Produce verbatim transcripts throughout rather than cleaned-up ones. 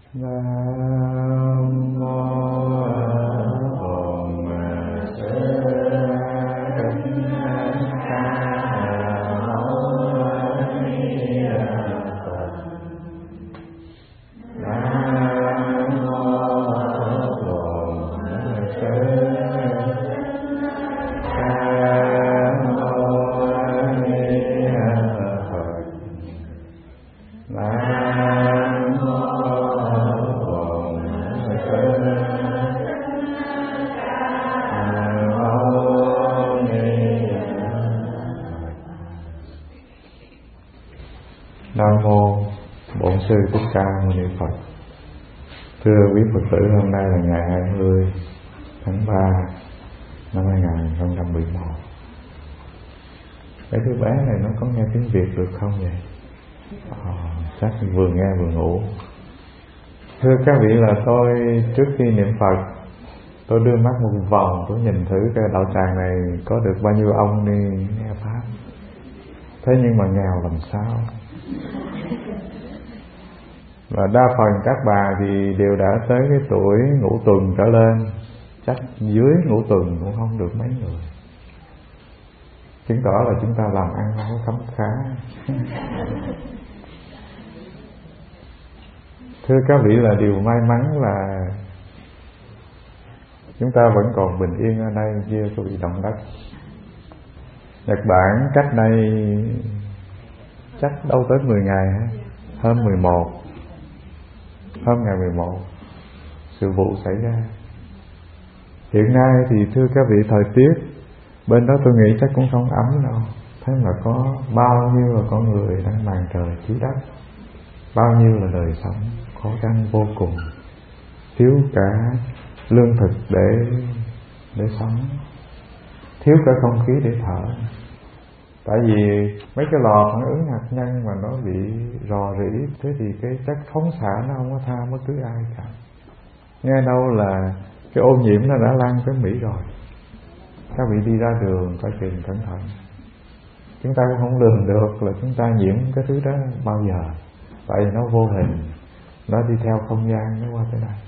Nam mô Bổn Sư Thích Ca Mâu Ni Phật. Nam mô Bổn Sư Thích Ca Mâu Ni Phật. Nam mô Nam mô Bổn Sư Thích Ca Mâu Ni Phật. Thưa quý Phật tử, hôm nay là ngày hai mươi tháng ba năm hai nghìn không trăm mười một. Cái đứa bé này nó có nghe tiếng Việt được không vậy? À, chắc vừa nghe vừa ngủ. Thưa các vị, là tôi trước khi niệm Phật, tôi đưa mắt một vòng, tôi nhìn thử cái đạo tràng này có được bao nhiêu ông đi nghe Pháp. Thế nhưng mà nghèo làm sao? Và đa phần các bà thì đều đã tới cái tuổi ngũ tuần trở lên, chắc dưới ngũ tuần cũng không được mấy người. Chứng tỏ là chúng ta làm ăn không có khấm khá. Thưa các vị, là điều may mắn là chúng ta vẫn còn bình yên ở đây, chưa có bị động đất. Nhật Bản cách đây chắc đâu tới mười ngày ha, hôm mười một, hôm ngày mười một sự vụ xảy ra. Hiện nay thì thưa các vị, thời tiết bên đó tôi nghĩ chắc cũng không ấm đâu. Thế mà có bao nhiêu là con người đang màn trời chiếu đất, bao nhiêu là đời sống khó khăn vô cùng, thiếu cả lương thực để để sống, thiếu cả không khí để thở. Tại vì mấy cái lò phản ứng hạt nhân mà nó bị rò rỉ, thế thì cái chất phóng xạ nó không có tha bất cứ ai cả. Nghe đâu là cái ô nhiễm nó đã lan tới Mỹ rồi. Các vị đi ra đường phải chừng cẩn thận. Chúng ta cũng không lường được là chúng ta nhiễm cái thứ đó bao giờ. Tại vì nó vô hình, nó đi theo không gian, nó qua tới đây.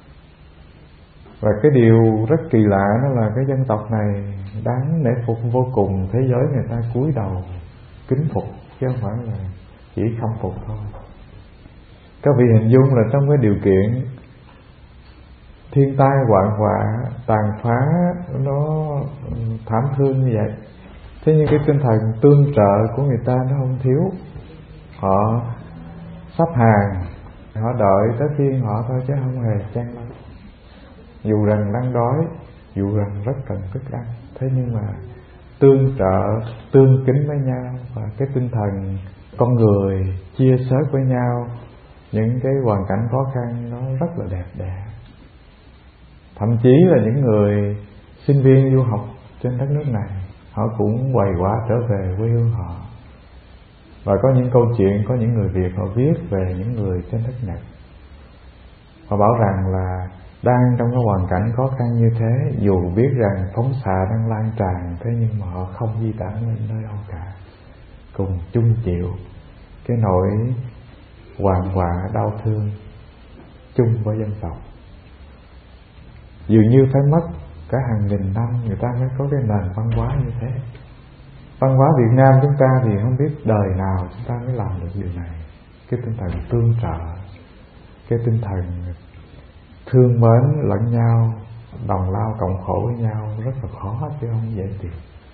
Và cái điều rất kỳ lạ đó là cái dân tộc này đáng nể phục vô cùng. Thế giới người ta cúi đầu kính phục, chứ không phải là chỉ khâm phục thôi. Các vị hình dung là trong cái điều kiện thiên tai hoạn họa tàn phá nó thảm thương như vậy, thế nhưng cái tinh thần tương trợ của người ta nó không thiếu. Họ sắp hàng, họ đợi tới phiên họ thôi chứ không hề chen lấn. Dù rằng đang đói, dù rằng rất cần thức ăn, thế nhưng mà tương trợ, tương kính với nhau, và cái tinh thần con người chia sẻ với nhau những cái hoàn cảnh khó khăn nó rất là đẹp đẽ. Thậm chí là những người sinh viên du học trên đất nước này, họ cũng quầy quả trở về quê hương họ. Và có những câu chuyện, có những người Việt họ viết về những người trên đất Nhật. Họ bảo rằng là đang trong cái hoàn cảnh khó khăn như thế, dù biết rằng phóng xạ đang lan tràn, thế nhưng mà họ không di tản lên nơi đâu cả, cùng chung chịu cái nỗi hoạn họa đau thương chung với dân tộc. Dường như phải mất cả hàng nghìn năm người ta mới có cái nền văn hóa như thế. Văn hóa Việt Nam chúng ta thì không biết đời nào chúng ta mới làm được điều này. Cái tinh thần tương trợ, cái tinh thần thương mến lẫn nhau, đồng lao cộng khổ với nhau rất là khó, chứ không dễ tìm.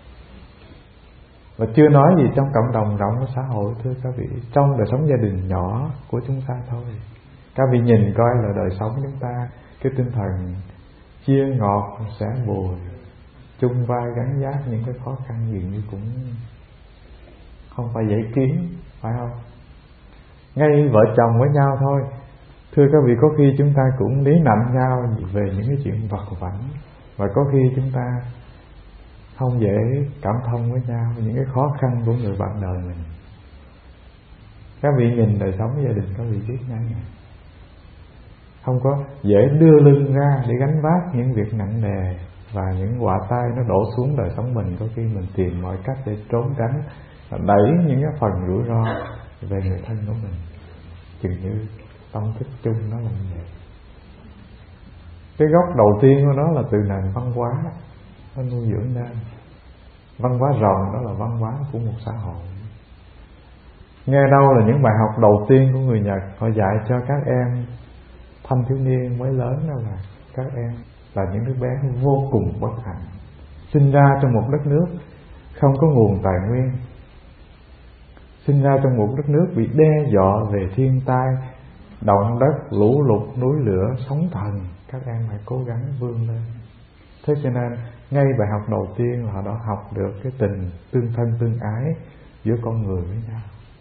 Và chưa nói gì trong cộng đồng rộng của xã hội, thưa các vị, trong đời sống gia đình nhỏ của chúng ta thôi. Các vị nhìn coi là đời sống chúng ta, cái tinh thần chia ngọt sẻ bùi, chung vai gánh vác những cái khó khăn dường như cũng không phải dễ kiếm, phải không? Ngay vợ chồng với nhau thôi, thưa các vị, có khi chúng ta cũng lý nặng nhau về những cái chuyện vặt vãnh, và có khi chúng ta không dễ cảm thông với nhau những cái khó khăn của người bạn đời mình. Các vị nhìn đời sống gia đình, các vị biết ngay, không có dễ đưa lưng ra để gánh vác những việc nặng nề, và những họa tai nó đổ xuống đời sống mình. Có khi mình tìm mọi cách để trốn tránh, đẩy những cái phần rủi ro về người thân của mình. Chừng như Tâm thức chung nó là như vậy. Cái gốc đầu tiên của nó là từ nền văn hóa, nó nuôi dưỡng nên. Văn hóa rộng đó là văn hóa của một xã hội. Nghe đâu là những bài học đầu tiên của người Nhật, họ dạy cho các em thanh thiếu niên mới lớn, đó là các em là những đứa bé vô cùng bất hạnh, sinh ra trong một đất nước không có nguồn tài nguyên, sinh ra trong một đất nước bị đe dọa về thiên tai, động đất, lũ lụt, núi lửa, sóng thần. Các em phải cố gắng vươn lên. Thế cho nên ngay bài học đầu tiên là họ đã học được cái tình tương thân tương ái giữa con người với nhau.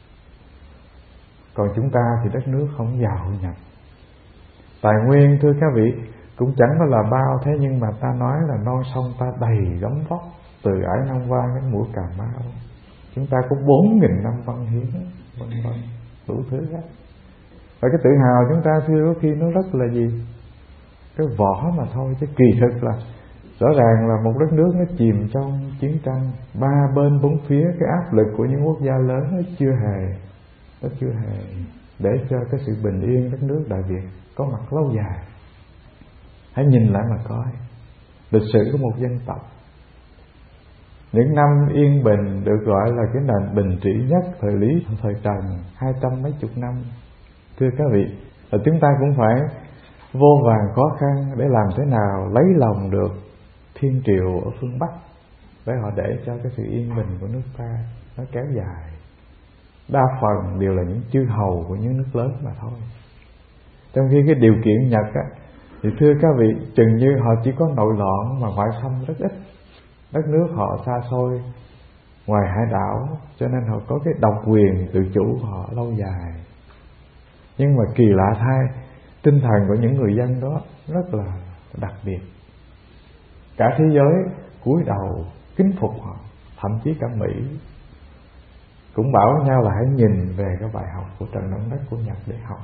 Còn chúng ta thì đất nước không giàu nhập, tài nguyên thưa các vị cũng chẳng có là bao. Thế nhưng mà ta nói là non sông ta đầy gấm vóc, từ Ải Nam Quan đến mũi Cà Mau. Chúng ta có bốn nghìn năm văn hiến, vân vân, đủ thứ hết. Và cái tự hào chúng ta thưa có khi nó rất là gì? Cái vỏ mà thôi, chứ kỳ thực là rõ ràng là một đất nước nó chìm trong chiến tranh, ba bên bốn phía cái áp lực của những quốc gia lớn nó chưa hề, nó chưa hề để cho cái sự bình yên đất nước Đại Việt có mặt lâu dài. Hãy nhìn lại mà coi lịch sử của một dân tộc. Những năm yên bình được gọi là cái nền bình trị nhất thời Lý, thời Trần, hai trăm mấy chục năm. Thưa các vị, là chúng ta cũng phải vô vàn khó khăn để làm thế nào lấy lòng được thiên triều ở phương Bắc, để họ để cho cái sự yên bình của nước ta nó kéo dài. Đa phần đều là những chư hầu của những nước lớn mà thôi. Trong khi cái điều kiện Nhật á, thì thưa các vị, chừng như họ chỉ có nội loạn mà ngoại xâm rất ít. Đất nước họ xa xôi ngoài hải đảo, cho nên họ có cái độc quyền tự chủ của họ lâu dài. Nhưng mà kỳ lạ thay, tinh thần của những người dân đó rất là đặc biệt. Cả thế giới cúi đầu kính phục họ, thậm chí cả Mỹ cũng bảo nhau là hãy nhìn về cái bài học của trận động đất của Nhật để học.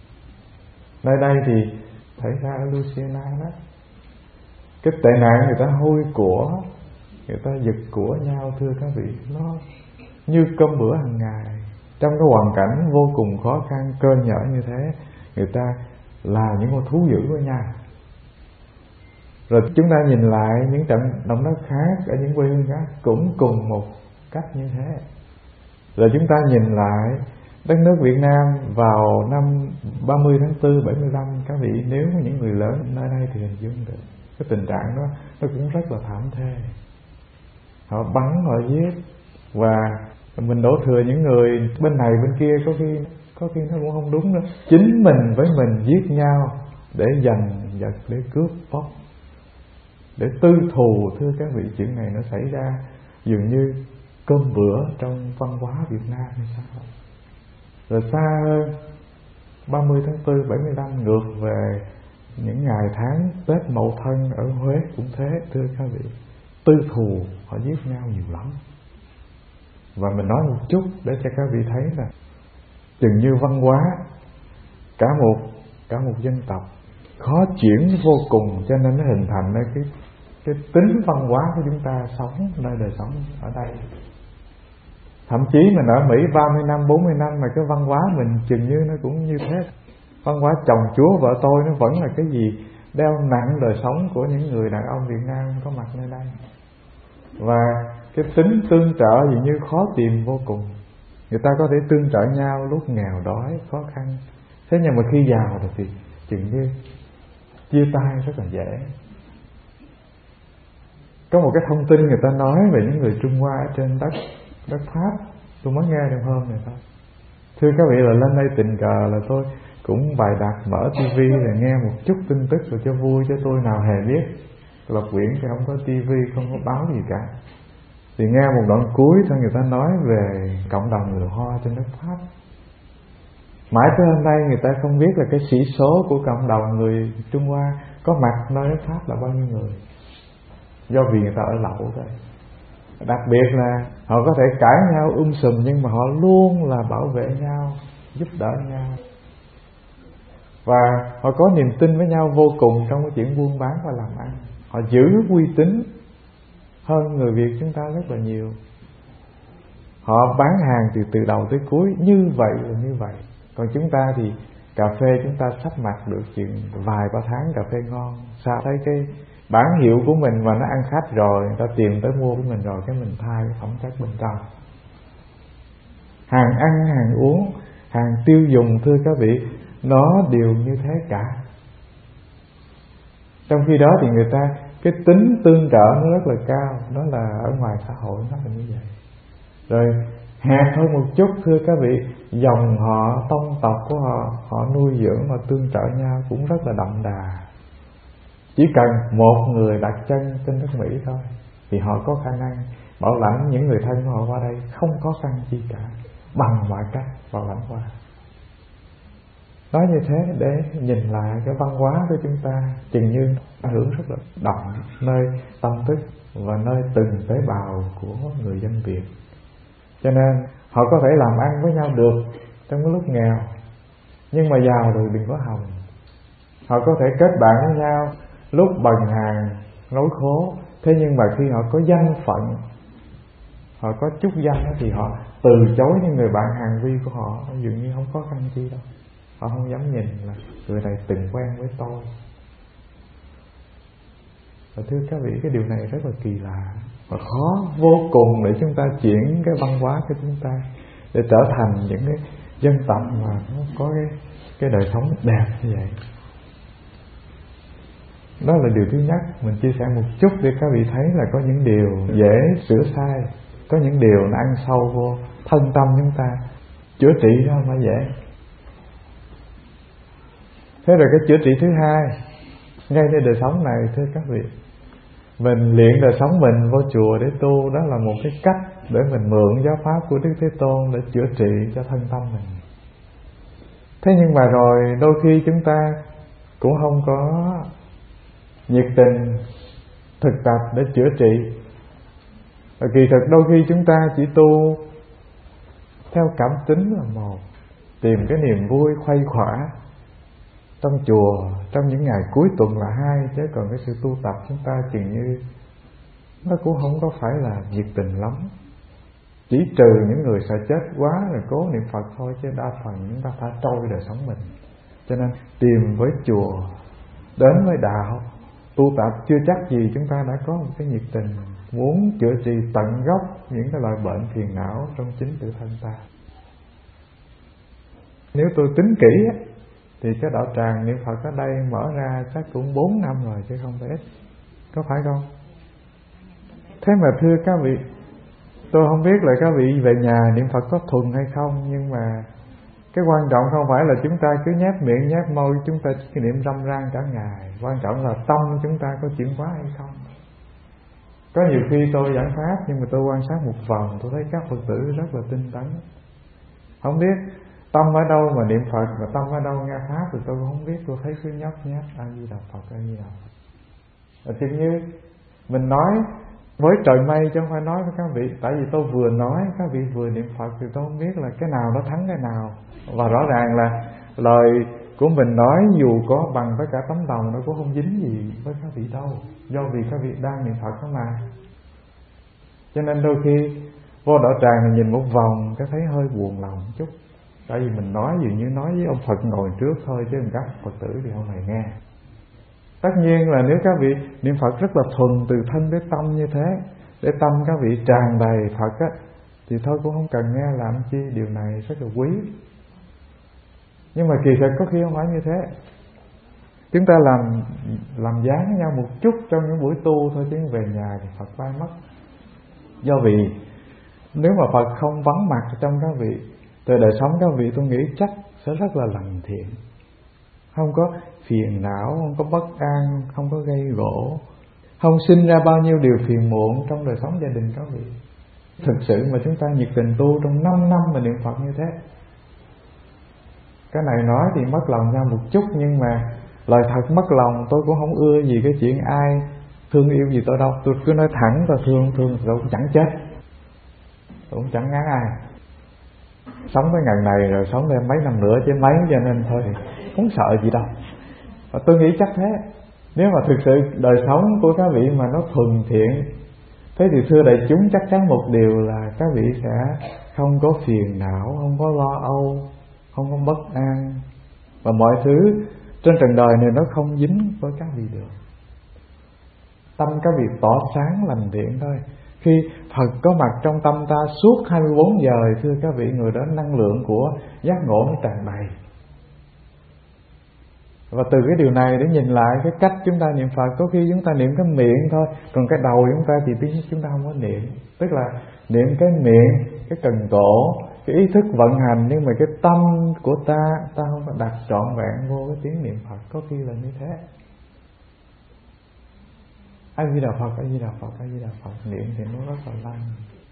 Nơi đây thì thấy ra ở Louisiana đó, cái tệ nạn người ta hôi của, người ta giật của nhau thưa các vị, nó như cơm bữa hàng ngày. Trong cái hoàn cảnh vô cùng khó khăn, cơ nhở như thế, người ta là những con thú dữ với nhau. Rồi chúng ta nhìn lại những trận động đất khác ở những quê hương khác cũng cùng một cách như thế. Rồi chúng ta nhìn lại đất nước Việt Nam vào năm ba mươi tháng tư bảy mươi lăm, các vị nếu có những người lớn nơi đây thì hình dung được cái tình trạng đó nó cũng rất là thảm thê. Họ bắn, họ giết, và mình đổ thừa những người bên này bên kia có khi có khi nó cũng không đúng nữa. Chính mình với mình giết nhau để giành giật, để cướp bóc, để tư thù. Thưa các vị, chuyện này nó xảy ra dường như cơm bữa trong văn hóa Việt Nam hay sao. Rồi xa hơn, ba mươi tháng tư bảy mươi lăm ngược về những ngày tháng Tết Mậu Thân ở Huế cũng thế. Thưa các vị, tư thù, họ giết nhau nhiều lắm. Và mình nói một chút để cho các vị thấy là chừng như văn hóa cả một cả một dân tộc khó chuyển vô cùng, cho nên nó hình thành ra cái cái tính văn hóa của chúng ta sống nơi đời sống ở đây. Thậm chí mình ở Mỹ ba mươi năm, bốn mươi năm mà cái văn hóa mình chừng như nó cũng như thế. Văn hóa chồng chúa vợ tôi nó vẫn là cái gì đeo nặng đời sống của những người đàn ông Việt Nam có mặt nơi đây. Và cái tính tương trợ dường như khó tìm vô cùng. Người ta có thể tương trợ nhau lúc nghèo đói, khó khăn. Thế nhưng mà khi giàu thì chừng như chia tay rất là dễ. Có một cái thông tin người ta nói về những người Trung Hoa ở trên đất đất Pháp, tôi mới nghe được hôm này thôi. Thưa các vị, là lên đây tình cờ là tôi cũng bài đặt mở tivi rồi nghe một chút tin tức rồi cho vui, cho tôi nào hề biết. Lộc Quyển thì không có tivi, không có báo gì cả. Thì nghe một đoạn cuối thôi, người ta nói về cộng đồng người Hoa trên đất Pháp. Mãi tới hôm nay người ta không biết là cái sĩ số của cộng đồng người Trung Hoa có mặt nơi đất Pháp là bao nhiêu người. Do vì người ta ở lậu thôi. Đặc biệt là họ có thể cãi nhau um sùm, nhưng mà họ luôn là bảo vệ nhau, giúp đỡ nhau. Và họ có niềm tin với nhau vô cùng trong cái chuyện buôn bán và làm ăn. Họ giữ uy tín hơn người Việt chúng ta rất là nhiều. Họ bán hàng từ từ đầu tới cuối như vậy là như vậy. Còn chúng ta thì cà phê chúng ta sắp mặt được chừng vài ba tháng cà phê ngon, sao thấy cái bản hiệu của mình mà nó ăn khách rồi, người ta tìm tới mua của mình rồi, cái mình thay cái phẩm chất bên trong. Hàng ăn, hàng uống, hàng tiêu dùng, thưa các vị, nó đều như thế cả. Trong khi đó thì người ta cái tính tương trợ nó rất là cao, đó là ở ngoài xã hội nó là như vậy. Rồi hẹp hơn một chút, thưa các vị, dòng họ, tông tộc của họ, họ nuôi dưỡng và tương trợ nhau cũng rất là đậm đà. Chỉ cần một người đặt chân trên nước Mỹ thôi thì họ có khả năng bảo lãnh những người thân của họ qua đây không khó khăn chi cả, bằng mọi cách bảo lãnh qua. Nói như thế để nhìn lại cái văn hóa của chúng ta, chừng như ảnh hưởng rất là đậm nơi tâm thức và nơi từng tế bào của người dân Việt. Cho nên họ có thể làm ăn với nhau được trong cái lúc nghèo, nhưng mà giàu rồi đừng có hòng. Họ có thể kết bạn với nhau lúc bần hàn nỗi khổ, thế nhưng mà khi họ có danh phận, họ có chút danh thì họ từ chối những người bạn hàng vi của họ, dường như không có khăn chi đâu. Họ không dám nhìn là người này từng quen với tôi. Và thưa các vị, cái điều này rất là kỳ lạ và khó vô cùng để chúng ta chuyển cái văn hóa của chúng ta để trở thành những cái dân tộc mà nó có cái, cái đời sống đẹp như vậy. Đó là điều thứ nhất. Mình chia sẻ một chút để các vị thấy là có những điều dễ sửa sai, có những điều nó ăn sâu vô thân tâm chúng ta. Chữa trị đó không phải dễ. Thế rồi cái chữa trị thứ hai, ngayในđời sống này, thưa các vị, mình luyện đời sống mình vô chùa để tu, đó là một cái cách để mình mượn giáo pháp của Đức Thế Tôn để chữa trị cho thân tâm mình. Thế nhưng mà rồi đôi khi chúng ta cũng không có nhiệt tình thực tập để chữa trị. Và kỳ thực đôi khi chúng ta chỉ tu theo cảm tính là một, tìm cái niềm vui khuây khỏa trong chùa trong những ngày cuối tuần là hai, chứ còn cái sự tu tập chúng ta chừng như nó cũng không có phải là nhiệt tình lắm. Chỉ trừ những người sợ chết quá rồi cố niệm Phật thôi, chứ đa phần chúng ta thả trôi đời sống mình. Cho nên tìm với chùa, đến với đạo, tu tập chưa chắc gì chúng ta đã có một cái nhiệt tình muốn chữa trị tận gốc những cái loại bệnh phiền não trong chính tự thân ta. Nếu tôi tính kỹ thì cái đạo tràng niệm Phật ở đây mở ra chắc cũng bốn năm rồi chứ không phải ít, có phải không? Thế mà thưa các vị, tôi không biết là các vị về nhà niệm Phật có thuần hay không, nhưng mà cái quan trọng không phải là chúng ta cứ nhép miệng nhép môi, chúng ta chỉ niệm râm ran cả ngày. Quan trọng là tâm chúng ta có chuyển hóa hay không. Có nhiều khi tôi giảng pháp nhưng mà tôi quan sát một vòng, tôi thấy các Phật tử rất là tinh tấn. Không biết tâm ở đâu mà niệm Phật, mà tâm ở đâu nghe pháp thì tôi cũng không biết. Tôi thấy cứ nhấp nháp A Di Đà Phật, A Di Đà Phật. Và chừng như mình nói với trời mây chứ không phải nói với các vị. Tại vì tôi vừa nói các vị vừa niệm Phật thì tôi không biết là cái nào nó thắng cái nào. Và rõ ràng là lời của mình nói dù có bằng với cả tấm lòng nó cũng không dính gì với các vị đâu, do vì các vị đang niệm Phật đó mà. Cho nên đôi khi vô đạo tràng này nhìn một vòng cái thấy hơi buồn lòng chút. Tại vì mình nói dường như nói với ông Phật ngồi trước thôi, chứ các Phật tử thì không hề nghe. Tất nhiên là nếu các vị niệm Phật rất là thuần từ thân đến tâm như thế, để tâm các vị tràn đầy Phật á, thì thôi cũng không cần nghe làm chi. Điều này rất là quý. Nhưng mà kỳ thực có khi không phải như thế. Chúng ta làm làm dáng nhau một chút trong những buổi tu thôi, chứ về nhà thì Phật bay mất. Do vì nếu mà Phật không vắng mặt trong các vị, từ đời sống các vị tôi nghĩ chắc sẽ rất là lành thiện, không có phiền não, không có bất an, không có gây gỗ, không sinh ra bao nhiêu điều phiền muộn trong đời sống gia đình các vị. Thực sự mà chúng ta nhiệt tình tu trong năm năm mà niệm Phật như thế. Cái này nói thì mất lòng nhau một chút, nhưng mà lời thật mất lòng. Tôi cũng không ưa gì cái chuyện ai thương yêu gì tôi đâu. Tôi cứ nói thẳng, tôi thương thương tôi cũng chẳng chết, tôi cũng chẳng ngán ai. Sống tới ngày này rồi sống thêm mấy năm nữa chứ mấy, cho nên thôi thì không sợ gì đâu. Và tôi nghĩ chắc thế. Nếu mà thực sự đời sống của các vị mà nó thuần thiện, thế thì thưa đại chúng, chắc chắn một điều là các vị sẽ không có phiền não, không có lo âu, không có bất an, Và mọi thứ trên trần đời này nó không dính với các vị được. Tâm các vị tỏ sáng lành thiện thôi. Khi Phật có mặt trong tâm ta suốt hai mươi bốn giờ, thưa các vị, người đó năng lượng của giác ngộ nó tràn đầy. Và từ cái điều này để nhìn lại cái cách chúng ta niệm Phật, có khi chúng ta niệm cái miệng thôi, còn cái đầu chúng ta thì tiếng chúng ta không có niệm. Tức là niệm cái miệng, cái cần cổ, cái ý thức vận hành, nhưng mà cái tâm của ta, ta không có đặt trọn vẹn vô cái tiếng niệm Phật. Có khi là như thế. A Di Đà Phật, A Di Đà Phật, A Di Đà Phật, niệm thì nó rất là lăng.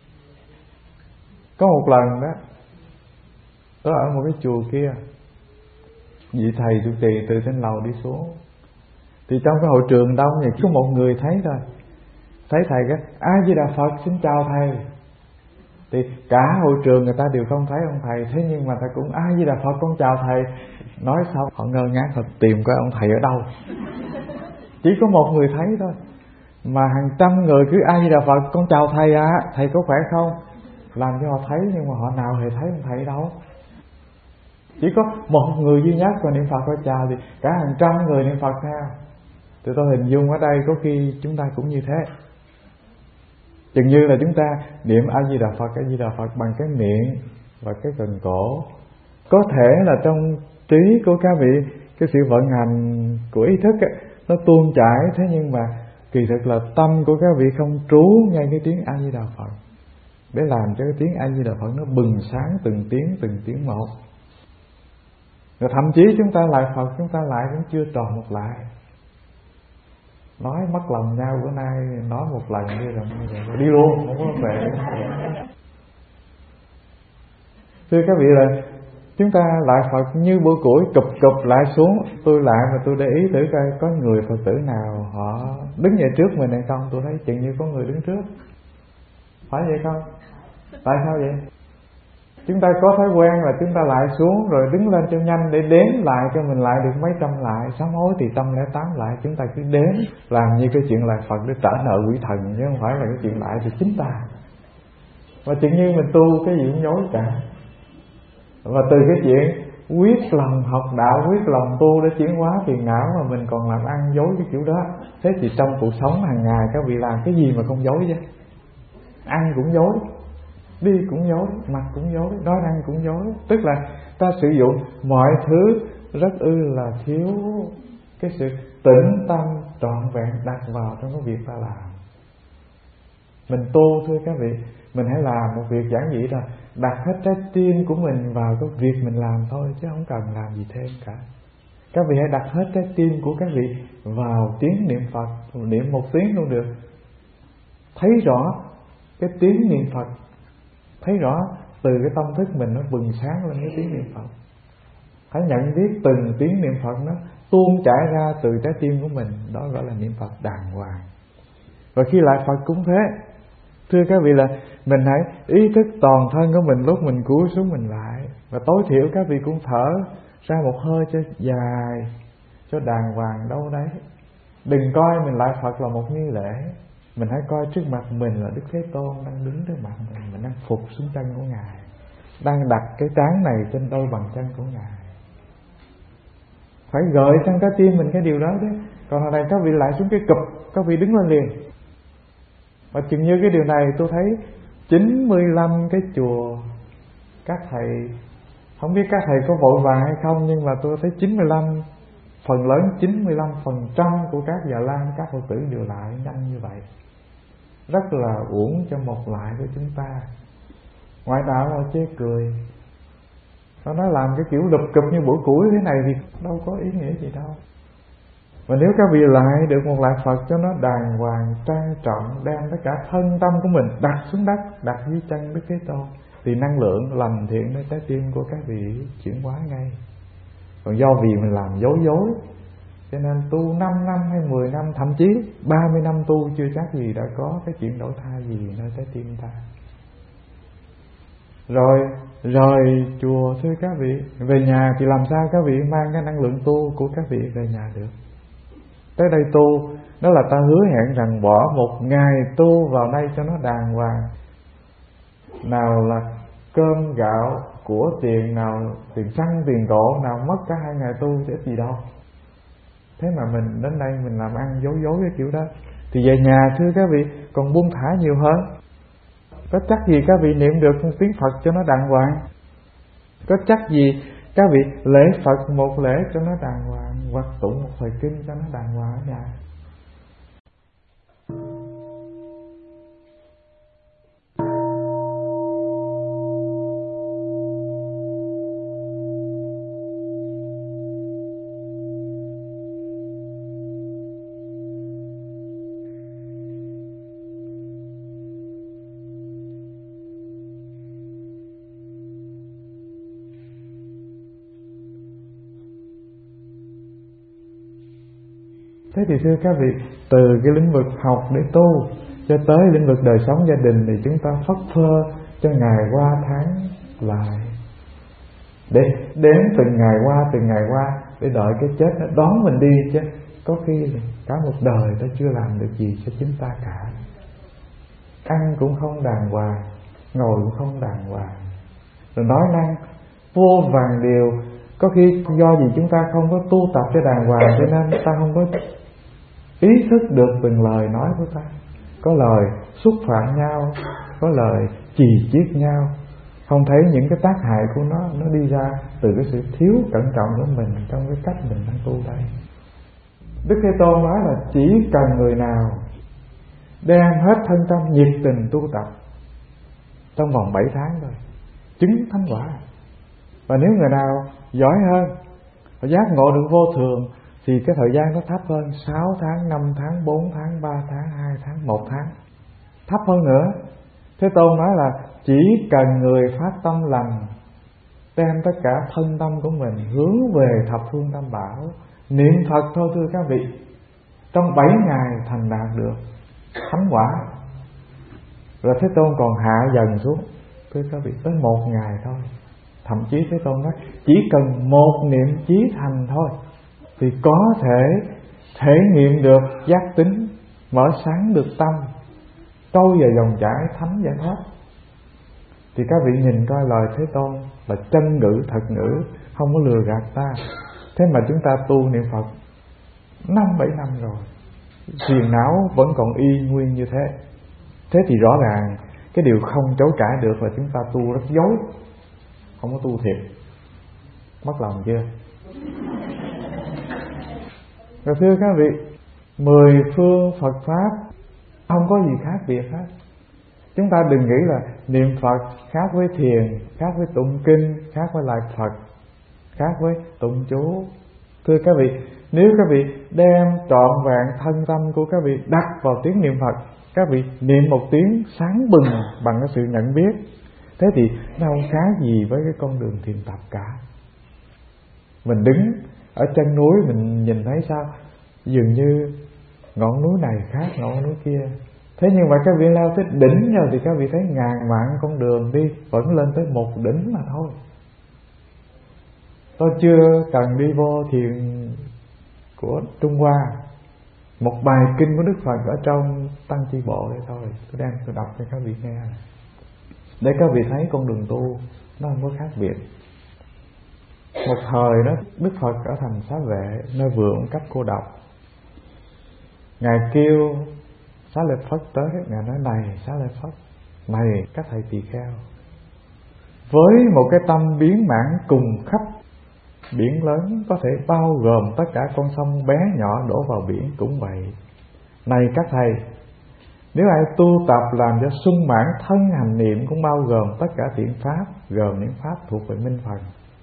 Có một lần đó, tôi ở một cái chùa kia, vị thầy trụ trì từ trên lầu đi xuống, thì trong cái hội trường đông thì có một người thấy thôi, thấy thầy cái A Di Đà Phật, xin chào thầy. Thì cả hội trường người ta đều không thấy ông thầy, thế nhưng mà thầy cũng A Di Đà Phật, con chào thầy. Nói xong họ ngơ ngác thật, tìm coi ông thầy ở đâu. Chỉ có một người thấy thôi, mà hàng trăm người cứ A Di Đà Phật, con chào thầy à, thầy có khỏe không, làm cho họ thấy, nhưng mà họ nào hề thấy ông thầy đâu. Chỉ có một người duy nhất còn niệm Phật phải chào, thì cả hàng trăm người niệm Phật theo. Thì tôi hình dung ở đây có khi chúng ta cũng như thế. Chừng như là chúng ta niệm A Di Đà Phật, A Di Đà Phật bằng cái miệng và cái cần cổ. Có thể là trong trí của các vị, cái sự vận hành của ý thức ấy, nó tuôn chảy, thế nhưng mà kỳ thực là tâm của các vị không trú ngay cái tiếng A Di Đà Phật, để làm cho cái tiếng A Di Đà Phật nó bừng sáng từng tiếng từng tiếng một. Rồi thậm chí chúng ta lại Phật, chúng ta lại cũng chưa tròn một lại. Nói mất lòng nhau bữa nay, nói một lần đi rồi, rồi đi luôn, không có về. Thưa các vị là chúng ta lại Phật như bữa củi cụp cụp lại xuống. Tôi lại mà tôi để ý thử coi có người Phật tử nào họ đứng về trước mình hay không. Tôi thấy chừng như có người đứng trước. Phải vậy không? Tại sao vậy? Chúng ta có thói quen là chúng ta lại xuống rồi đứng lên cho nhanh để đếm lại cho mình lại được mấy trăm lại. Sám hối thì trăm lẻ tám lại. Chúng ta cứ đếm làm như cái chuyện lại Phật để trả nợ quỷ thần, chứ không phải là cái chuyện lại thì chính ta. Và chừng như mình tu cái gì cũng dối cả. Và từ cái chuyện quyết lòng học đạo, quyết lòng tu để chuyển hóa phiền não mà mình còn làm ăn dối cái kiểu đó. Thế thì trong cuộc sống hàng ngày các vị làm cái gì mà không dối chứ? Ăn cũng dối, đi cũng dối, mặc cũng dối, nói ăn cũng dối. Tức là ta sử dụng mọi thứ rất ư là thiếu cái sự tĩnh tâm trọn vẹn đặt vào trong cái việc ta làm. Mình tu thưa các vị, mình hãy làm một việc giản dị rồi, đặt hết trái tim của mình vào cái việc mình làm thôi, chứ không cần làm gì thêm cả. Các vị hãy đặt hết trái tim của các vị vào tiếng niệm Phật, niệm một tiếng luôn được. Thấy rõ cái tiếng niệm Phật, thấy rõ từ cái tâm thức mình nó bừng sáng lên cái tiếng niệm Phật. Hãy nhận biết từng tiếng niệm Phật nó tuôn chảy ra từ trái tim của mình, đó gọi là niệm Phật đàng hoàng. Và khi lại Phật cũng thế. Thưa các vị là mình hãy ý thức toàn thân của mình lúc mình cúi xuống mình lại. Và tối thiểu các vị cũng thở ra một hơi cho dài, cho đàng hoàng đâu đấy. Đừng coi mình lại Phật là một nghi lễ. Mình hãy coi trước mặt mình là Đức Thế Tôn đang đứng trước mặt mình. Mình đang phục xuống chân của Ngài, đang đặt cái trán này trên đôi bàn chân của Ngài. Phải gợi sang trái tim mình cái điều đó chứ. Còn hồi này các vị lại xuống cái cụp, các vị đứng lên liền. Và chừng như cái điều này tôi thấy chín mươi lăm cái chùa, các thầy, không biết các thầy có vội vàng hay không, nhưng mà tôi thấy chín mươi lăm, phần lớn chín mươi lăm phần trăm của các Già Lam, các Phật tử đều lại nhanh như vậy. Rất là uổng cho một lại của chúng ta. Ngoại đạo là chê cười. Nó nói làm cái kiểu lụp cụp như bữa củi thế này thì đâu có ý nghĩa gì đâu. Và nếu các vị lại được một lại Phật cho nó đàng hoàng, trang trọng, đem tất cả thân tâm của mình đặt xuống đất, đặt dưới chân Đức Thế Tôn, thì năng lượng lành thiện nơi trái tim của các vị chuyển hóa ngay. Còn do vì mình làm dối dối, cho nên tu năm năm hay mười năm, thậm chí ba mươi năm tu chưa chắc gì đã có cái chuyện đổi thay gì nơi trái tim ta. Rồi rời chùa thưa các vị, về nhà thì làm sao các vị mang cái năng lượng tu của các vị về nhà được? Tới đây tu, đó là ta hứa hẹn rằng bỏ một ngày tu vào đây cho nó đàng hoàng. Nào là cơm gạo, của tiền nào, tiền xăng, tiền cộ nào mất cả hai ngày tu chứ ít gì đâu. Thế mà mình đến đây mình làm ăn dối dối cái kiểu đó. Thì về nhà thưa các vị còn buông thả nhiều hơn. Có chắc gì các vị niệm được tiếng Phật cho nó đàng hoàng? Có chắc gì các vị lễ Phật một lễ cho nó đàng hoàng, hoặc tụng một thời kinh cho nó đàng hoàng ở nhà? Thế thì thưa các vị, từ cái lĩnh vực học để tu cho tới lĩnh vực đời sống gia đình thì chúng ta phất phơ cho ngày qua tháng lại, để đếm từng ngày qua từng ngày qua để đợi cái chết nó đón mình đi. Chứ có khi cả một đời ta chưa làm được gì cho chúng ta cả. Ăn cũng không đàng hoàng, ngồi cũng không đàng hoàng, rồi nói năng vô vàn điều. Có khi do gì chúng ta không có tu tập cho đàng hoàng, cho nên ta không có ý thức được từng lời nói của ta. Có lời xúc phạm nhau, có lời chì chiết nhau, không thấy những cái tác hại của nó nó đi ra từ cái sự thiếu cẩn trọng của mình trong cái cách mình đang tu đây. Đức Thế Tôn nói là chỉ cần người nào đem hết thân tâm nhiệt tình tu tập trong vòng bảy tháng thôi, chứng thánh quả. Và nếu người nào giỏi hơn, giác ngộ được vô thường, thì cái thời gian nó thấp hơn, sáu tháng, năm tháng, bốn tháng, ba tháng, hai tháng, một tháng, thấp hơn nữa. Thế Tôn nói là chỉ cần người phát tâm lành, đem tất cả thân tâm của mình hướng về thập phương tam bảo, niệm Phật thôi thưa các vị, trong bảy ngày thành đạt được thánh quả. Rồi Thế Tôn còn hạ dần xuống, thưa các vị, tới một ngày thôi. Thậm chí Thế Tôn nói chỉ cần một niệm chí thành thôi thì có thể thể nghiệm được giác tính, mở sáng được tâm, trôi vào dòng chảy thánh giải thoát. Thì các vị nhìn coi lời Thế Tôn là chân ngữ, thật ngữ, không có lừa gạt ta. Thế mà chúng ta tu niệm Phật năm bảy năm rồi, phiền não vẫn còn y nguyên như thế. Thế thì rõ ràng cái điều không chối cãi được là chúng ta tu rất dối, không có tu thiệt. Mất lòng chưa? Rồi thưa các vị, mười phương Phật Pháp không có gì khác biệt hết. Chúng ta đừng nghĩ là niệm Phật khác với thiền, khác với tụng kinh, khác với lại Phật, khác với tụng chú. Thưa các vị, nếu các vị đem trọn vẹn thân tâm của các vị đặt vào tiếng niệm Phật, các vị niệm một tiếng sáng bừng bằng cái sự nhận biết, thế thì nó không khác gì với cái con đường thiền tập cả. Mình đứng ở chân núi mình nhìn thấy sao dường như ngọn núi này khác ngọn núi kia. Thế nhưng mà các vị leo tới đỉnh rồi thì các vị thấy ngàn vạn con đường đi, vẫn lên tới một đỉnh mà thôi. Tôi chưa cần đi vô thiền của Trung Hoa, một bài kinh của Đức Phật ở trong Tăng Chi Bộ đây thôi, tôi đang tôi đọc cho các vị nghe, để các vị thấy con đường tu nó không có khác biệt. Một thời đó Đức Phật ở thành Xá Vệ, nơi vườn cách cô độc, Ngài kêu Xá Lợi Phất tới. Ngài nói này Xá Lợi Phất, này các thầy tỳ kheo, với một cái tâm biến mãn cùng khắp biển lớn, có thể bao gồm tất cả con sông bé nhỏ đổ vào biển cũng vậy. Này các thầy, nếu ai tu tập làm cho sung mãn thân hành niệm, cũng bao gồm tất cả thiện pháp, gồm những pháp thuộc về minh phần.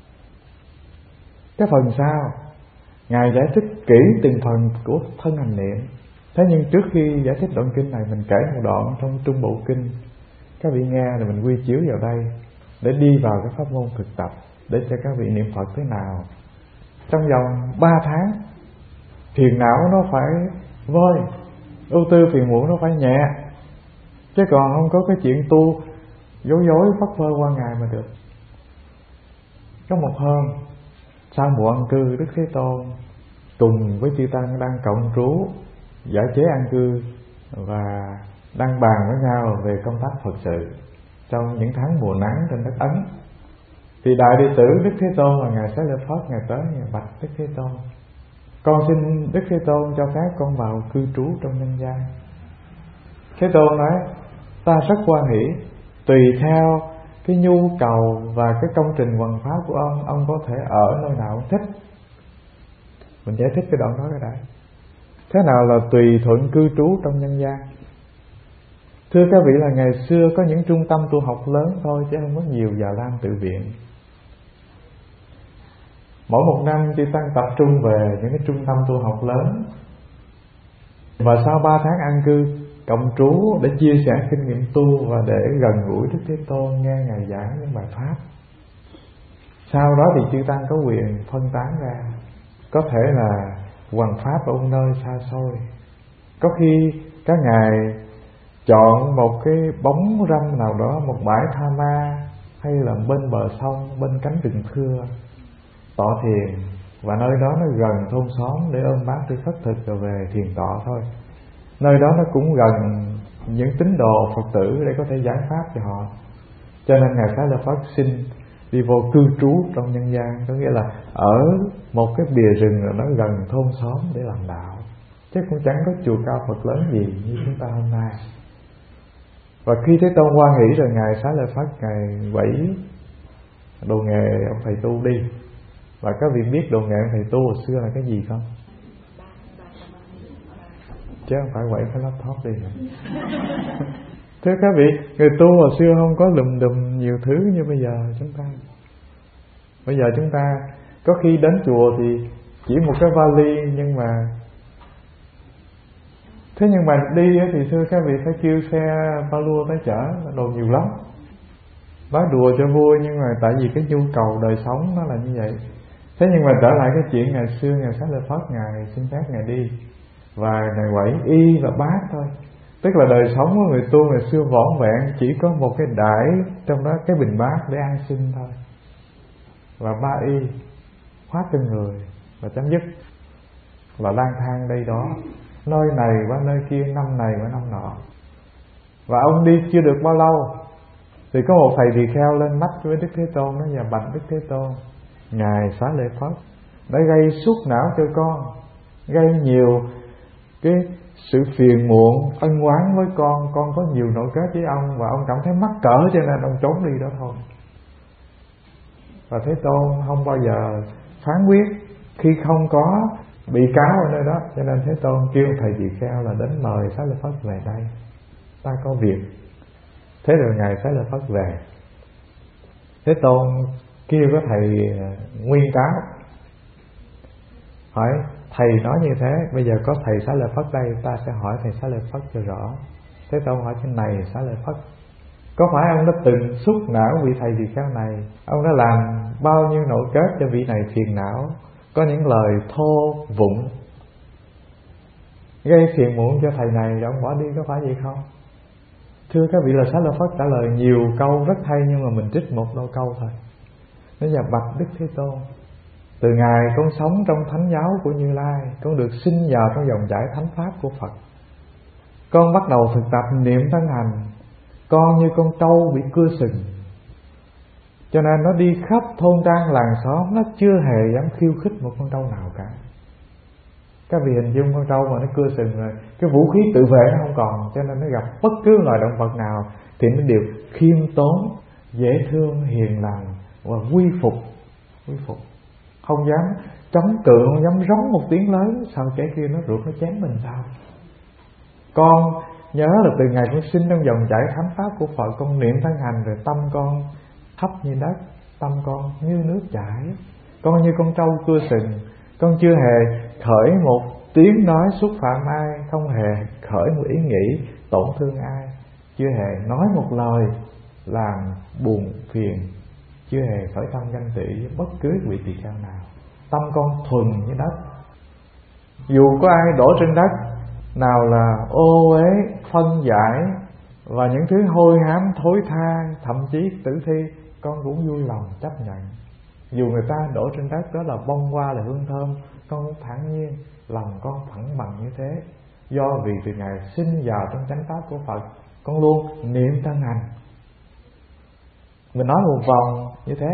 Cái phần sau Ngài giải thích kỹ từng phần của thân hành niệm. Thế nhưng trước khi giải thích đoạn kinh này, mình kể một đoạn trong Trung Bộ Kinh, các vị nghe rồi mình quy chiếu vào đây để đi vào cái pháp môn thực tập, để cho các vị niệm Phật thế nào. Trong vòng ba tháng, phiền não nó phải vơi, ưu tư phiền muộn nó phải nhẹ, chứ còn không có cái chuyện tu dối dối phất phơ qua ngày mà được. Có một hôm sau mùa ăn cư, Đức Thế Tôn cùng với chư tăng đang cộng trú giải chế ăn cư và đang bàn với nhau về công tác Phật sự trong những tháng mùa nắng trên đất Ấn. Thì đại đệ tử Đức Thế Tôn là Ngài Xá Lợi Phất, Ngài tới Ngài bạch Đức Thế Tôn: con xin Đức Thế Tôn cho phép con vào cư trú trong nhân gian. Thế Tôn nói: ta rất hoan hỷ, tùy theo cái nhu cầu và cái công trình hoằng pháp của ông, ông có thể ở nơi nào ông thích. Mình giải thích cái đoạn đó cái đã. Thế nào là tùy thuận cư trú trong nhân gian? Thưa các vị, là ngày xưa có những trung tâm tu học lớn thôi, chứ không có nhiều già lam tự viện. Mỗi một năm chư tăng tập trung về những cái trung tâm tu học lớn, và sau ba tháng an cư cộng trú để chia sẻ kinh nghiệm tu và để gần gũi Đức Thế Tôn, nghe Ngài giảng những bài pháp. Sau đó thì chư tăng có quyền phân tán ra, có thể là hoằng pháp ở một nơi xa xôi. Có khi các ngài chọn một cái bóng râm nào đó, một bãi tha ma, hay là bên bờ sông, bên cánh rừng thưa tọa thiền, và nơi đó nó gần thôn xóm để ôm bát đi khất thực rồi về thiền tọa thôi. Nơi đó nó cũng gần những tín đồ Phật tử để có thể giảng pháp cho họ. Cho nên Ngài Xá Lợi Phất xin đi vô cư trú trong nhân gian, có nghĩa là ở một cái bìa rừng rồi nó gần thôn xóm để làm đạo, chứ cũng chẳng có chùa cao Phật lớn gì như chúng ta hôm nay. Và khi Thế Tôn hoan hỷ rồi, Ngài Xá Lợi Phất Ngài quẩy đồ nghề ông thầy tu đi. Và các vị biết đồ nghề ông thầy tu hồi xưa là cái gì không? Chứ không phải quẩy cái laptop đi. Thưa các vị, người tu hồi xưa không có lùm đùm nhiều thứ như bây giờ chúng ta. Bây giờ chúng ta có khi đến chùa thì chỉ một cái vali, nhưng mà thế nhưng mà đi thì thưa các vị phải kêu xe ba lua tới chở, đồ nhiều lắm. Nói đùa cho vui, nhưng mà tại vì cái nhu cầu đời sống nó là như vậy. Thế nhưng mà trở lại cái chuyện ngày xưa Ngài Xá Lợi Phất Ngài xin phép Ngài đi, và Ngài quẩy y và bát thôi. Tức là đời sống của người tu ngày xưa vỏn vẹn, chỉ có một cái đãi, trong đó cái bình bát để ăn xin thôi, và ba y khoác trên người và chấm dứt. Và lang thang đây đó, nơi này qua nơi kia, năm này qua năm nọ. Và ông đi chưa được bao lâu thì có một thầy tỳ kheo lên mắt với Đức Thế Tôn, nó nhà bạch Đức Thế Tôn: Ngài Xá Lợi Phất đã gây suốt não cho con, gây nhiều cái sự phiền muộn, ân oán với con, con có nhiều nỗi kết với ông, và ông cảm thấy mắc cỡ cho nên ông trốn đi đó thôi. Và Thế Tôn không bao giờ phán quyết khi không có bị cáo ở nơi đó, cho nên Thế Tôn kêu thầy tỳ kheo là đến mời Xá Lợi Phất về đây, ta có việc. Thế rồi Ngài Xá Lợi Phất về. Thế Tôn kêu có thầy nguyên cáo, hỏi thầy nói như thế, bây giờ có thầy Xá Lợi Phất đây, ta sẽ hỏi thầy Xá Lợi Phất cho rõ. Thế Tôn hỏi cái này Xá Lợi Phất, có phải ông đã từng xúc não vị thầy tỳ kheo này? Ông đã làm bao nhiêu nỗi kết cho vị này phiền não, có những lời thô vụng gây phiền muộn cho thầy này, rồi ông bỏ đi, có phải vậy không? Thưa các vị, là Xá Lợi Phất trả lời nhiều câu rất hay, nhưng mà mình trích một đôi câu thôi. Nó là bạch Đức Thế Tôn, từ ngày con sống trong thánh giáo của Như Lai, con được sinh vào trong dòng chảy thánh pháp của Phật. Con bắt đầu thực tập niệm thân hành, con như con trâu bị cưa sừng, cho nên nó đi khắp thôn trang làng xóm, nó chưa hề dám khiêu khích một con trâu nào cả. Các vị hình dung con trâu mà nó cưa sừng rồi, cái vũ khí tự vệ nó không còn, cho nên nó gặp bất cứ loài động vật nào thì nó đều khiêm tốn, dễ thương, hiền lành và quy phục, quy phục, không dám chống cự, không dám rống một tiếng lớn, sao kẻ kia nó ruột nó chém mình sao. Con nhớ là từ ngày con sinh trong dòng chảy thánh pháp của Phật, con niệm thân hành rồi tâm con thấp như đất, tâm con như nước chảy, con như con trâu cưa sừng, con chưa hề khởi một tiếng nói xúc phạm ai, không hề khởi một ý nghĩ tổn thương ai, chưa hề nói một lời làm buồn phiền, chưa hề khởi tâm ganh tị với bất cứ vị tỳ kheo nào. Tâm con thuần như đất, dù có ai đổ trên đất nào là ô uế, phân giải và những thứ hôi hám thối tha, thậm chí tử thi, con cũng vui lòng chấp nhận. Dù người ta đổ trên đất đó là bông hoa, là hương thơm, con cũng thản nhiên, lòng con thẳng bằng như thế. Do vì từ ngày sinh vào trong chánh pháp của Phật, con luôn niệm thân hành. Mình nói một vòng như thế,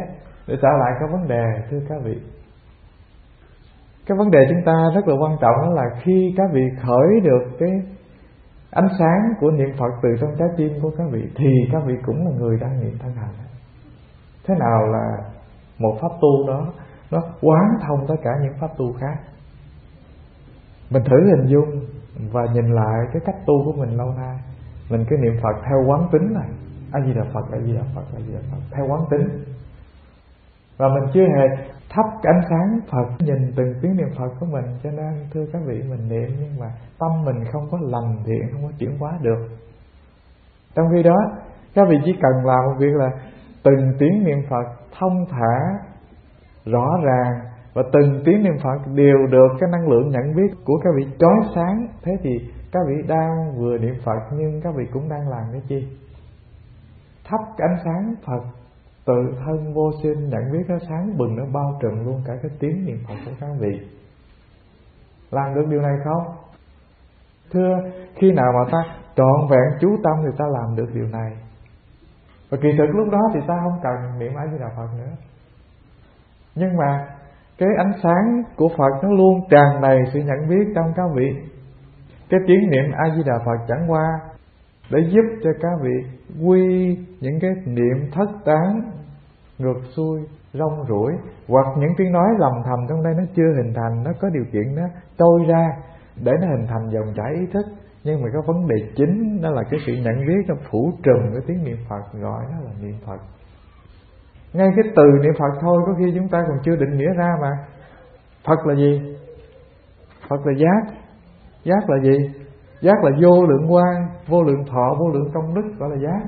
Để trở lại cái vấn đề, thưa các vị, cái vấn đề chúng ta rất là quan trọng, đó là khi các vị khởi được cái ánh sáng của niệm Phật từ trong trái tim của các vị, thì các vị cũng là người đang niệm thân hành. Thế nào là một pháp tu đó nó quán thông tất cả những pháp tu khác? Mình thử hình dung và nhìn lại cái cách tu của mình lâu nay. Mình cứ niệm Phật theo quán tính này, A Di Đà Phật, A Di Đà Phật, A Di Đà Phật, theo quán tính. Và mình chưa hề thắp cái ánh sáng Phật nhìn từng tiếng niệm Phật của mình. Cho nên thưa các vị, mình niệm nhưng mà tâm mình không có lành thiện, không có chuyển hóa được. Trong khi đó các vị chỉ cần làm một việc là từng tiếng niệm Phật thông thả, rõ ràng, và từng tiếng niệm Phật đều được cái năng lượng nhận biết của các vị chói sáng. Thế thì các vị đang vừa niệm Phật, nhưng các vị cũng đang làm cái chi? Thắp cái ánh sáng Phật tự thân vô sinh, nhận biết nó sáng bừng, nó bao trùm luôn cả cái tiếng niệm Phật của các vị. Làm được điều này không? Thưa, khi nào mà ta trọn vẹn chú tâm thì ta làm được điều này. Và kỳ thực lúc đó thì ta không cần niệm A Di Đà Phật nữa. Nhưng mà cái ánh sáng của Phật nó luôn tràn đầy sự nhận biết trong các vị. Cái tiếng niệm A Di Đà Phật chẳng qua để giúp cho các vị quy những cái niệm thất tán, ngược xuôi, rong ruổi, hoặc những tiếng nói lầm thầm trong đây nó chưa hình thành, nó có điều kiện nó trôi ra để nó hình thành dòng chảy ý thức. Nhưng mà cái vấn đề chính đó là cái sự nhận biết nó phủ trùm cái tiếng niệm Phật, gọi nó là niệm Phật. Ngay cái từ niệm Phật thôi có khi chúng ta còn chưa định nghĩa ra mà. Phật là gì? Phật là giác. Giác là gì? Giác là vô lượng quang, vô lượng thọ, vô lượng công đức, gọi là giác.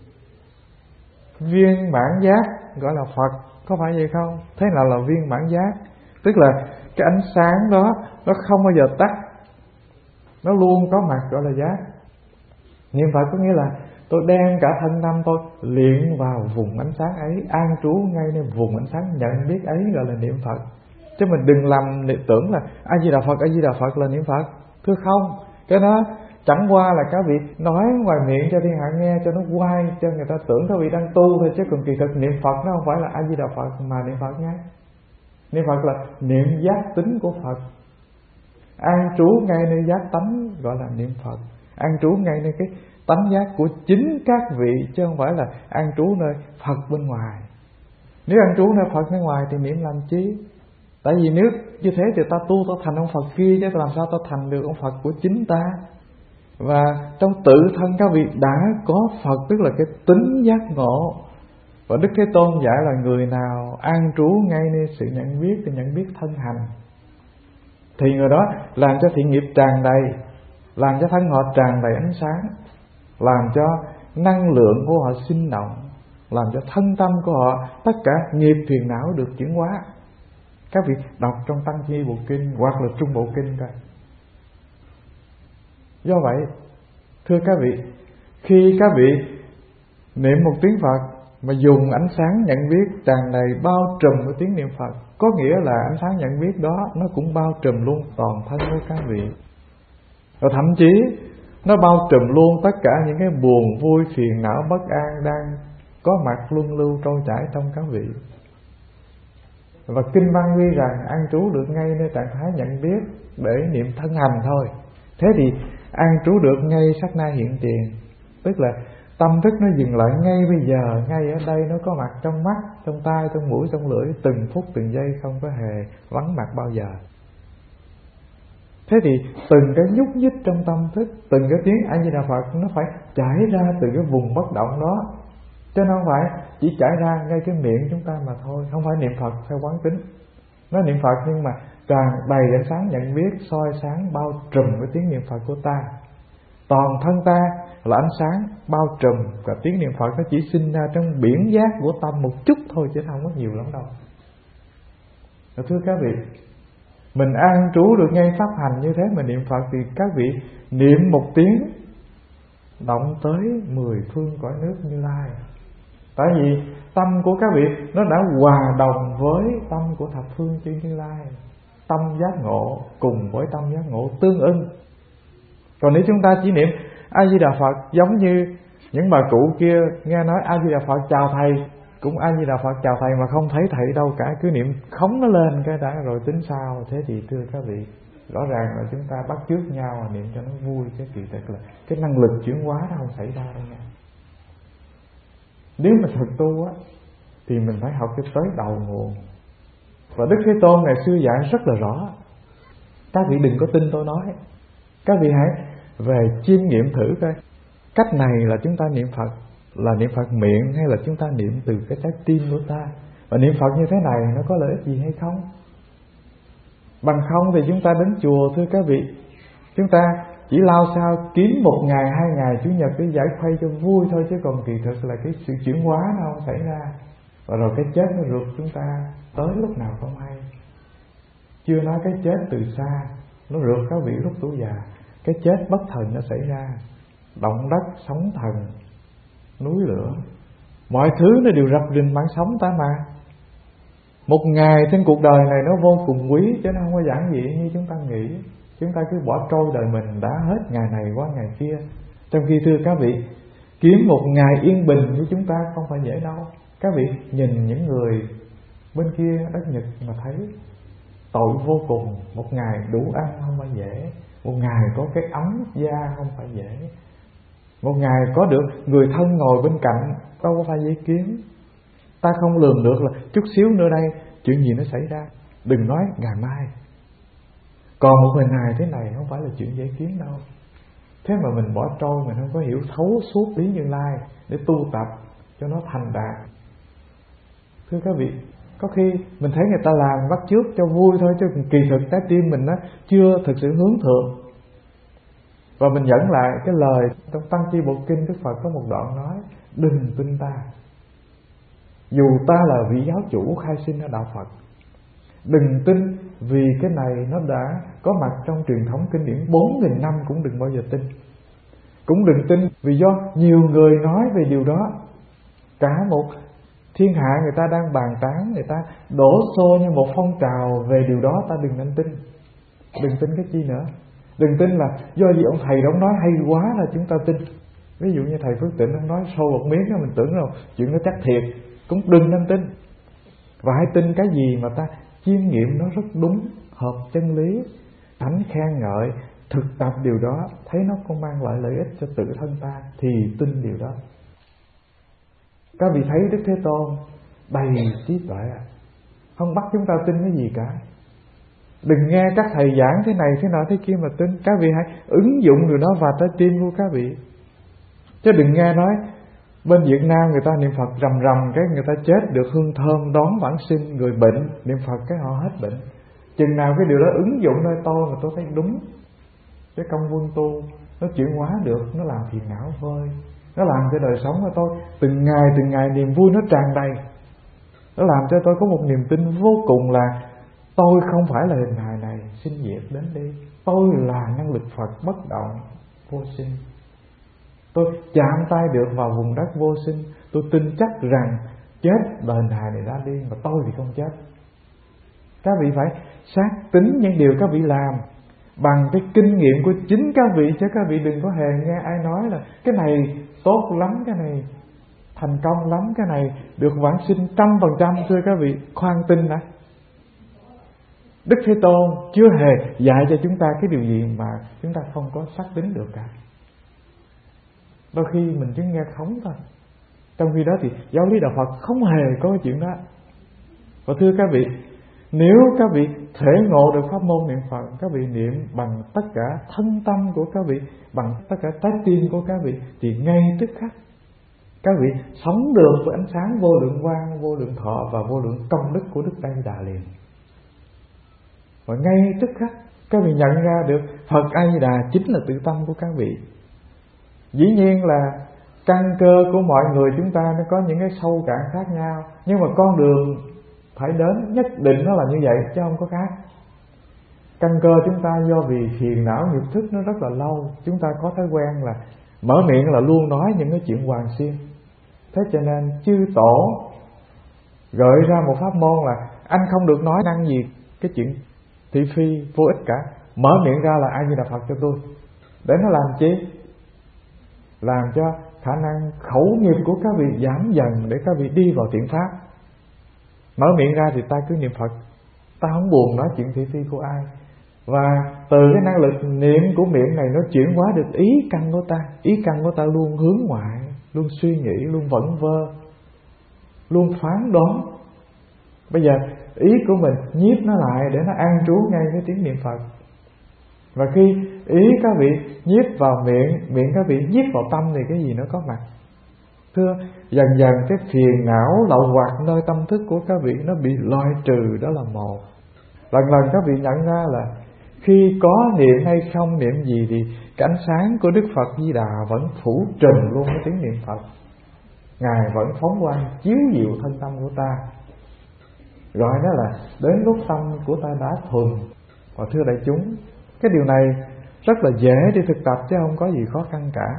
Viên mãn giác gọi là Phật, có phải vậy không? Thế nào là viên mãn giác? Tức là cái ánh sáng đó nó không bao giờ tắt, nó luôn có mặt, gọi là giác. Niệm Phật có nghĩa là tôi đem cả thân tâm tôi luyện vào vùng ánh sáng ấy, an trú ngay nơi vùng ánh sáng nhận biết ấy, gọi là niệm Phật. Chứ mình đừng làm tưởng là A Di Đà Phật, A Di Đà Phật là niệm Phật. Thưa không, cái đó chẳng qua là các vị nói ngoài miệng cho thiên hạ nghe, cho nó quay, cho người ta tưởng các vị đang tu thôi. Chứ còn kỳ thực niệm Phật nó không phải là A Di Đà Phật mà niệm Phật nhé. Niệm Phật là niệm giác tính của Phật, an trú ngay nơi giác tánh, gọi là niệm Phật. An trú ngay nơi cái tánh giác của chính các vị, chứ không phải là an trú nơi Phật bên ngoài. Nếu an trú nơi Phật bên ngoài thì niệm làm chi? Tại vì nếu như thế thì ta tu ta thành ông Phật kia, chứ làm sao ta thành được ông Phật của chính ta. Và trong tự thân các vị đã có Phật, tức là cái tính giác ngộ. Và Đức Thế Tôn dạy là người nào an trú ngay nơi sự nhận biết thì nhận biết thân hành, thì người đó làm cho thiện nghiệp tràn đầy, làm cho thân họ tràn đầy ánh sáng, làm cho năng lượng của họ sinh động, làm cho thân tâm của họ tất cả nghiệp phiền não được chuyển hóa. Các vị đọc trong Tăng Chi Bộ Kinh hoặc là Trung Bộ Kinh coi. Do vậy, thưa các vị, khi các vị niệm một tiếng Phật mà dùng ánh sáng nhận biết tràn đầy bao trùm của tiếng niệm Phật, có nghĩa là ánh sáng nhận biết đó nó cũng bao trùm luôn toàn thân của các vị. Và thậm chí nó bao trùm luôn tất cả những cái buồn vui, phiền não, bất an đang có mặt luân lưu trôi chảy trong các vị. Và kinh văn ghi rằng an trú được ngay nơi trạng thái nhận biết để niệm thân hành thôi. Thế thì an trú được ngay sát na hiện tiền, tức là tâm thức nó dừng lại ngay bây giờ, ngay ở đây, nó có mặt trong mắt, trong tai, trong mũi, trong lưỡi, từng phút từng giây, không có hề vắng mặt bao giờ. Thế thì từng cái nhúc nhích trong tâm thức, từng cái tiếng A Di Đà Phật nó phải chảy ra từ cái vùng bất động đó, chứ nó không phải chỉ chảy ra ngay cái miệng chúng ta mà thôi. Không phải niệm Phật theo quán tính, nó niệm Phật nhưng mà tràn đầy ánh sáng nhận biết, soi sáng bao trùm cái tiếng niệm Phật của ta. Toàn thân ta là ánh sáng bao trùm, và tiếng niệm Phật nó chỉ sinh ra trong biển giác của tâm một chút thôi, chứ không có nhiều lắm đâu. Và thưa các vị, mình an trú được ngay pháp hành như thế mà niệm Phật, thì các vị niệm một tiếng động tới mười phương cõi nước Như Lai. Tại vì tâm của các vị nó đã hòa đồng với tâm của thập phương chư Như Lai, tâm giác ngộ cùng với tâm giác ngộ tương ưng. Còn nếu chúng ta chỉ niệm A Di Đà Phật giống như những bà cụ kia nghe nói A Di Đà Phật chào thầy, cũng A Di Đà Phật chào thầy mà không thấy thầy đâu cả, cứ niệm khống nó lên cái đã rồi tính sao. Thế thì thưa các vị, rõ ràng là chúng ta bắt chước nhau mà niệm cho nó vui, cái kỳ thực là cái năng lực chuyển hóa nó không xảy ra đâu nha. Nếu mà thật tu á thì mình phải học cho tới đầu nguồn. Và Đức Thế Tôn ngày xưa dạy rất là rõ. Các vị đừng có tin tôi nói, các vị hãy về chiêm nghiệm thử coi, cách này là chúng ta niệm Phật là niệm Phật miệng hay là chúng ta niệm từ cái trái tim của ta, và niệm Phật như thế này nó có lợi ích gì hay không. Bằng không thì chúng ta đến chùa, thưa các vị, chúng ta chỉ lao sao kiếm một ngày hai ngày Chủ nhật để giải khuây cho vui thôi, chứ còn kỳ thực là cái sự chuyển hóa nó không xảy ra. Và rồi cái chết nó rượt chúng ta tới lúc nào không hay. Chưa nói cái chết từ xa, nó rượt các vị lúc tuổi già. Cái chết bất thần nó xảy ra, động đất, sóng thần, núi lửa, mọi thứ nó đều rập rình mạng sống ta mà. Một ngày trên cuộc đời này nó vô cùng quý, chứ nó không có giản dị như chúng ta nghĩ. Chúng ta cứ bỏ trôi đời mình đã hết ngày này qua ngày kia. Trong khi thưa các vị, kiếm một ngày yên bình như chúng ta không phải dễ đâu. Các vị nhìn những người bên kia đất Nhật mà thấy tội vô cùng. Một ngày đủ ăn không phải dễ, một ngày có cái ấm da không phải dễ, một ngày có được người thân ngồi bên cạnh đâu có phải dễ kiếm. Ta không lường được là chút xíu nữa đây chuyện gì nó xảy ra, đừng nói ngày mai. Còn một hình hài thế này không phải là chuyện dễ kiếm đâu. Thế mà mình bỏ trôi, mình không có hiểu thấu suốt lý Như Lai để tu tập cho nó thành đạt. Thưa các vị, có khi mình thấy người ta làm bắt chước cho vui thôi, chứ kỳ thực trái tim mình nó chưa thực sự hướng thượng. Và mình dẫn lại cái lời trong Tăng Chi Bộ Kinh, Đức Phật có một đoạn nói: đừng tin ta, dù ta là vị giáo chủ khai sinh ở đạo Phật. Đừng tin vì cái này nó đã có mặt trong truyền thống kinh điển bốn nghìn năm, cũng đừng bao giờ tin. Cũng đừng tin vì do nhiều người nói về điều đó. Cả một thiên hạ người ta đang bàn tán, người ta đổ xô như một phong trào về điều đó, ta đừng nên tin. Đừng tin cái chi nữa. Đừng tin là do gì ông thầy đó ông nói hay quá là chúng ta tin. Ví dụ như thầy Phước Tịnh ông nói sâu một miếng đó, mình tưởng rồi chuyện nó chắc thiệt, cũng đừng nên tin. Và hãy tin cái gì mà ta chiêm nghiệm nó rất đúng, hợp chân lý, thánh khen ngợi, thực tập điều đó, thấy nó không mang lại lợi ích cho tự thân ta thì tin điều đó. Các vị thấy Đức Thế Tôn đầy trí tuệ, không bắt chúng ta tin cái gì cả. Đừng nghe các thầy giảng thế này thế nọ thế kia mà tin. Các vị hãy ứng dụng điều đó vào trái tim của các vị. Chứ đừng nghe nói bên Việt Nam người ta niệm Phật rầm rầm cái người ta chết được hương thơm đón vãng sinh, người bệnh niệm Phật cái họ hết bệnh. Chừng nào cái điều đó ứng dụng nơi tôi mà tôi thấy đúng, cái công vương tu nó chuyển hóa được, nó làm phiền não vơi, nó làm cho đời sống của tôi từng ngày từng ngày niềm vui nó tràn đầy. Nó làm cho tôi có một niềm tin vô cùng là tôi không phải là hình hài này sinh diệt đến đi, tôi là năng lực Phật bất động vô sinh. Tôi chạm tay được vào vùng đất vô sinh. Tôi tin chắc rằng chết và hình hài này ra đi, mà tôi thì không chết. Các vị phải xác tính những điều các vị làm bằng cái kinh nghiệm của chính các vị, chứ các vị đừng có hề nghe ai nói là cái này tốt lắm, cái này thành công lắm, cái này được vãng sinh trăm phần trăm. Thưa các vị, khoan tin đã. Đức Thế Tôn chưa hề dạy cho chúng ta cái điều gì mà chúng ta không có xác tính được cả. Đôi khi mình chỉ nghe khống thôi, trong khi đó thì giáo lý đạo Phật không hề có cái chuyện đó. Và thưa các vị, nếu các vị thể ngộ được pháp môn niệm Phật, các vị niệm bằng tất cả thân tâm của các vị, bằng tất cả trái tim của các vị, thì ngay tức khắc các vị sống được với ánh sáng vô lượng quang, vô lượng thọ và vô lượng công đức của Đức Đại Đà liền. Và ngay tức khắc các vị nhận ra được Phật A Di Đà chính là tự tâm của các vị. Dĩ nhiên là căn cơ của mọi người chúng ta nó có những cái sâu cạn khác nhau, nhưng mà con đường phải đến nhất định nó là như vậy chứ không có khác. Căn cơ chúng ta do vì phiền não nhục thức nó rất là lâu, chúng ta có thói quen là mở miệng là luôn nói những cái chuyện hoàng xiên. Thế cho nên chư tổ gợi ra một pháp môn là anh không được nói năng gì cái chuyện thị phi vô ích cả, mở miệng ra là A Di Đà Phật cho tôi. Để nó làm chi? Làm cho khả năng khẩu nghiệp của các vị giảm dần để các vị đi vào thiện pháp. Mở miệng ra thì ta cứ niệm Phật, ta không buồn nói chuyện thị phi của ai. Và từ cái năng lực niệm của miệng này nó chuyển hóa được ý căn của ta. Ý căn của ta luôn hướng ngoại, luôn suy nghĩ, luôn vẩn vơ, luôn phán đoán. Bây giờ ý của mình nhiếp nó lại để nó an trú ngay cái tiếng niệm Phật. Và khi ý các vị nhiếp vào miệng, miệng các vị nhiếp vào tâm thì cái gì nó có mặt. Thưa, dần dần cái phiền não lậu hoặc nơi tâm thức của các vị nó bị loại trừ, đó là một. Lần lần các vị nhận ra là khi có niệm hay không niệm gì thì cái ánh sáng của Đức Phật Di Đà vẫn phủ trùm luôn cái tiếng niệm Phật. Ngài vẫn phóng quang chiếu diệu thân tâm của ta. Gọi đó là đến lúc tâm của ta đã thuần. Và thưa đại chúng, cái điều này rất là dễ để thực tập chứ không có gì khó khăn cả.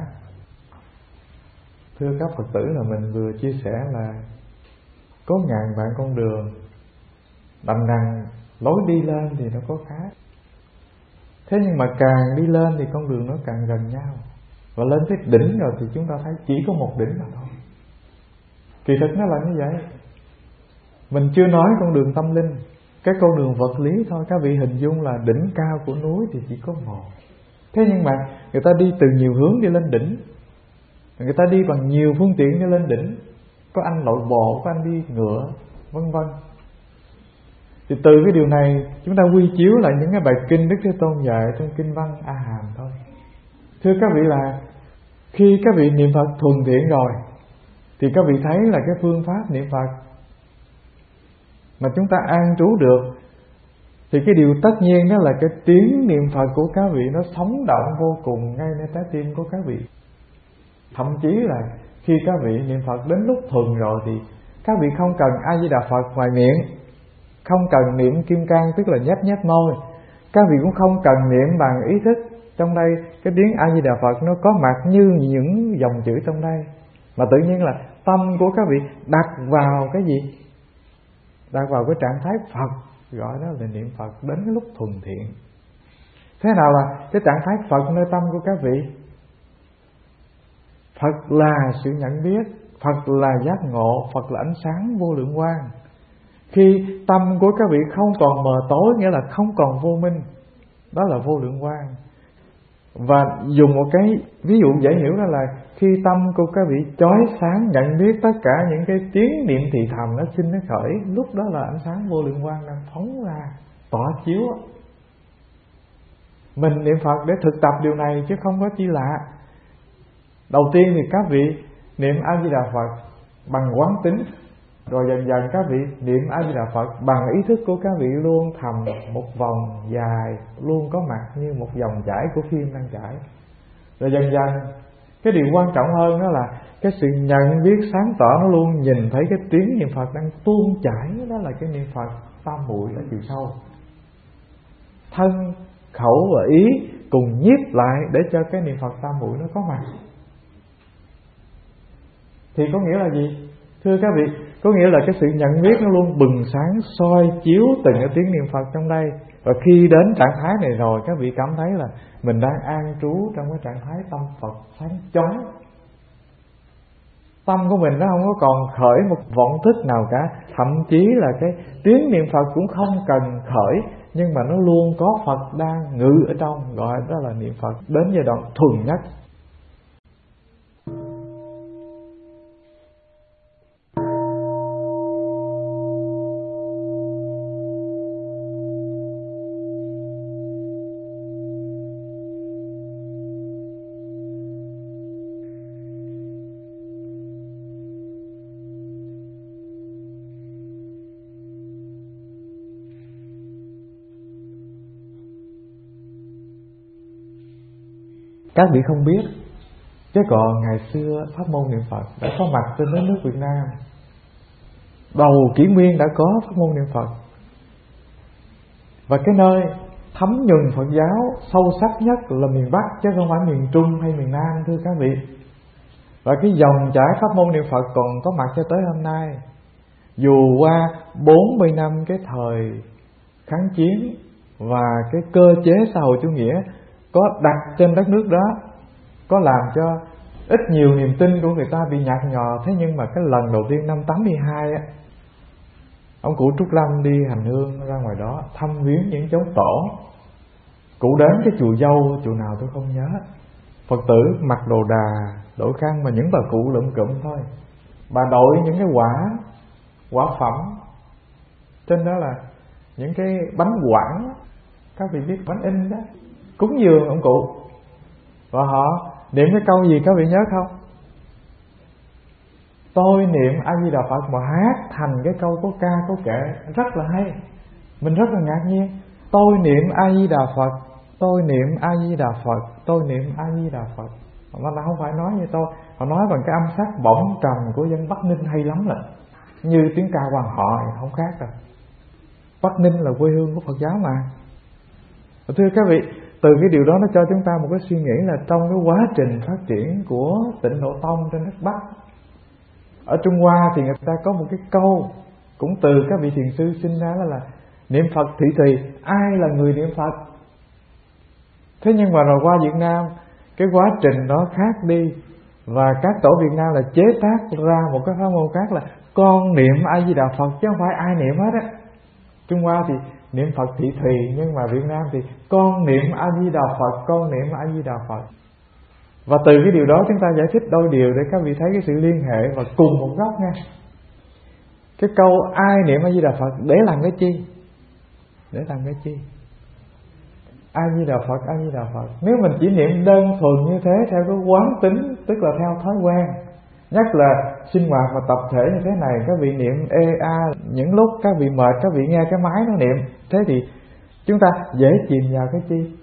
Thưa các Phật tử, là mình vừa chia sẻ là có ngàn vạn con đường, đành rằng lối đi lên thì nó có khác. Thế nhưng mà càng đi lên thì con đường nó càng gần nhau. Và lên tới đỉnh rồi thì chúng ta thấy chỉ có một đỉnh mà thôi. Kỳ thực nó là như vậy. Mình chưa nói con đường tâm linh, cái con đường vật lý thôi. Các vị hình dung là đỉnh cao của núi thì chỉ có một. Thế nhưng mà người ta đi từ nhiều hướng đi lên đỉnh, người ta đi bằng nhiều phương tiện đi lên đỉnh. Có anh lội bộ, có anh đi ngựa, vân vân. Thì từ cái điều này chúng ta quy chiếu lại những cái bài kinh Đức Thế Tôn dạy trong kinh văn A Hàm thôi. Thưa các vị, là khi các vị niệm Phật thuần thiện rồi thì các vị thấy là cái phương pháp niệm Phật mà chúng ta an trú được, thì cái điều tất nhiên đó là cái tiếng niệm Phật của các vị nó sống động vô cùng ngay nơi trái tim của các vị. Thậm chí là khi các vị niệm Phật đến lúc thuần rồi thì các vị không cần A Di Đà Phật ngoài miệng, không cần niệm kim cang tức là nhếch nhếch môi, các vị cũng không cần niệm bằng ý thức. Trong đây cái tiếng A Di Đà Phật nó có mặt như những dòng chữ trong đây, mà tự nhiên là tâm của các vị đặt vào cái gì? Đặt vào cái trạng thái Phật, gọi đó là niệm Phật đến cái lúc thuần thiện. Thế nào là cái trạng thái Phật nơi tâm của các vị? Phật là sự nhận biết, Phật là giác ngộ, Phật là ánh sáng vô lượng quang. Khi tâm của các vị không còn mờ tối, nghĩa là không còn vô minh, đó là vô lượng quang. Và dùng một cái ví dụ dễ hiểu đó là khi tâm của các vị chói sáng nhận biết tất cả những cái tiếng niệm thì thầm nó sinh nó khởi, lúc đó là ánh sáng vô lượng quang đang phóng ra tỏa chiếu. Mình niệm Phật để thực tập điều này chứ không có chi lạ. Đầu tiên thì các vị niệm A Di Đà Phật bằng quán tính, rồi dần dần các vị niệm A Di Đà Phật bằng ý thức của các vị luôn thầm một vòng dài, luôn có mặt như một dòng chảy của phim đang chảy. Rồi dần dần cái điều quan trọng hơn đó là cái sự nhận biết sáng tỏ, nó luôn nhìn thấy cái tiếng niệm Phật đang tuôn chảy, đó là cái niệm Phật tam muội ở chiều sâu. Thân, khẩu và ý cùng nhiếp lại để cho cái niệm Phật tam muội nó có mặt. Thì có nghĩa là gì? Thưa các vị, có nghĩa là cái sự nhận biết nó luôn bừng sáng soi chiếu từng cái tiếng niệm Phật trong đây. Và khi đến trạng thái này rồi, các vị cảm thấy là mình đang an trú trong cái trạng thái tâm Phật sáng chói. Tâm của mình nó không có còn khởi một vọng thức nào cả. Thậm chí là cái tiếng niệm Phật cũng không cần khởi, nhưng mà nó luôn có Phật đang ngự ở trong, gọi đó là niệm Phật đến giai đoạn thuần nhất. Các vị không biết, chứ còn ngày xưa pháp môn niệm Phật đã có mặt trên đất nước Việt Nam. Đầu kỷ nguyên đã có pháp môn niệm Phật. Và cái nơi thấm nhuần Phật giáo sâu sắc nhất là miền Bắc, chứ không phải miền Trung hay miền Nam, thưa các vị. Và cái dòng chảy pháp môn niệm Phật còn có mặt cho tới hôm nay. Dù qua bốn mươi năm cái thời kháng chiến và cái cơ chế xã hội chủ nghĩa có đặt trên đất nước đó, có làm cho ít nhiều niềm tin của người ta bị nhạt nhòa. Thế nhưng mà cái lần đầu tiên năm tám mươi hai á, ông cụ Trúc Lâm đi hành hương ra ngoài đó thăm viếng những cháu tổ. Cụ đến cái chùa Dâu, chùa nào tôi không nhớ, Phật tử mặc đồ đà đội khăn, mà những bà cụ lụm cụm thôi. Bà đội những cái quả quả phẩm, trên đó là những cái bánh quảng, các vị biết bánh in đó, cúng dường ông cụ. Và họ niệm cái câu gì các vị nhớ không? Tôi niệm A Di Đà Phật mà hát thành cái câu có ca có kệ rất là hay. Mình rất là ngạc nhiên. Tôi niệm A Di Đà Phật, tôi niệm A Di Đà Phật, tôi niệm A Di Đà Phật. Mà là không phải nói như tôi, họ nói bằng cái âm sắc bổng trầm của dân Bắc Ninh hay lắm, là như tiếng ca quan họ, không khác rồi. Bắc Ninh là quê hương của Phật giáo mà. Thưa các vị, từ cái điều đó nó cho chúng ta một cái suy nghĩ là trong cái quá trình phát triển của Tịnh Độ Tông trên đất Bắc, ở Trung Hoa thì người ta có một cái câu cũng từ các vị thiền sư sinh ra, đó là niệm Phật thị thùy, ai là người niệm Phật. Thế nhưng mà rồi qua Việt Nam, cái quá trình đó khác đi, và các tổ Việt Nam là chế tác ra một cái pháp môn khác là con niệm A Di Đà Phật chứ không phải ai niệm hết á. Trung Hoa thì niệm Phật thị thùy, nhưng mà Việt Nam thì con niệm A Di Đà Phật, con niệm A Di Đà Phật. Và từ cái điều đó chúng ta giải thích đôi điều để các vị thấy cái sự liên hệ và cùng một góc nha. Cái câu ai niệm A Di Đà Phật để làm cái chi? Để làm cái chi? A Di Đà Phật, A Di Đà Phật. Nếu mình chỉ niệm đơn thuần như thế theo cái quán tính, tức là theo thói quen, nhất là sinh hoạt và tập thể như thế này, các vị niệm ê a, những lúc các vị mệt các vị nghe cái máy nó niệm, thế thì chúng ta dễ chìm vào cái chi?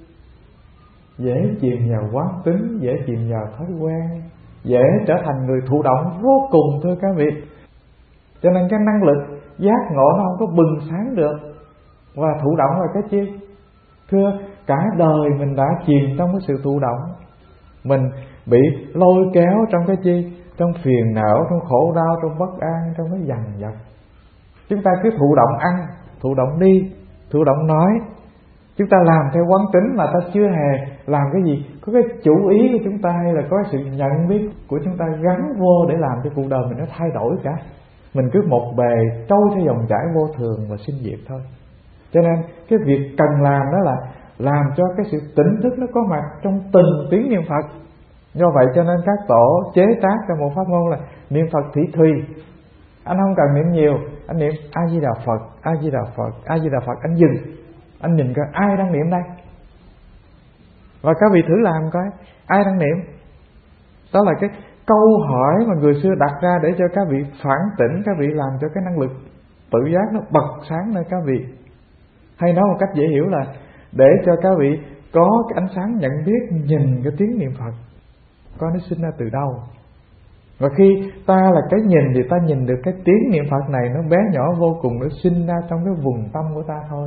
Dễ chìm vào quán tính, dễ chìm vào thói quen, dễ trở thành người thụ động vô cùng, thưa các vị. Cho nên cái năng lực giác ngộ nó không có bừng sáng được. Và thụ động là cái chi? Thưa, cả đời mình đã chìm trong cái sự thụ động, mình bị lôi kéo trong cái chi? Trong phiền não, trong khổ đau, trong bất an, trong cái dằn vặt. Chúng ta cứ thụ động ăn, thụ động đi, thụ động nói. Chúng ta làm theo quán tính mà ta chưa hề làm cái gì có cái chủ ý của chúng ta, hay là có cái sự nhận biết của chúng ta gắn vô để làm cho cuộc đời mình nó thay đổi cả. Mình cứ một bề trôi theo dòng chảy vô thường và sinh diệt thôi. Cho nên cái việc cần làm đó là làm cho cái sự tỉnh thức nó có mặt trong từng tiếng niệm Phật. Do vậy cho nên các tổ chế tác ra một pháp môn là niệm Phật thị thùy. Anh không cần niệm nhiều, anh niệm A Di Đà Phật, A Di Đà Phật, A Di Đà Phật. Anh dừng, anh nhìn coi ai đang niệm đây. Và các vị thử làm coi ai đang niệm. Đó là cái câu hỏi mà người xưa đặt ra để cho các vị phản tỉnh, các vị làm cho cái năng lực tự giác nó bật sáng nơi các vị. Hay nói một cách dễ hiểu là để cho các vị có cái ánh sáng nhận biết, nhìn cái tiếng niệm Phật coi nó sinh ra từ đâu. Và khi ta là cái nhìn thì ta nhìn được cái tiếng niệm Phật này nó bé nhỏ vô cùng, nó sinh ra trong cái vùng tâm của ta thôi.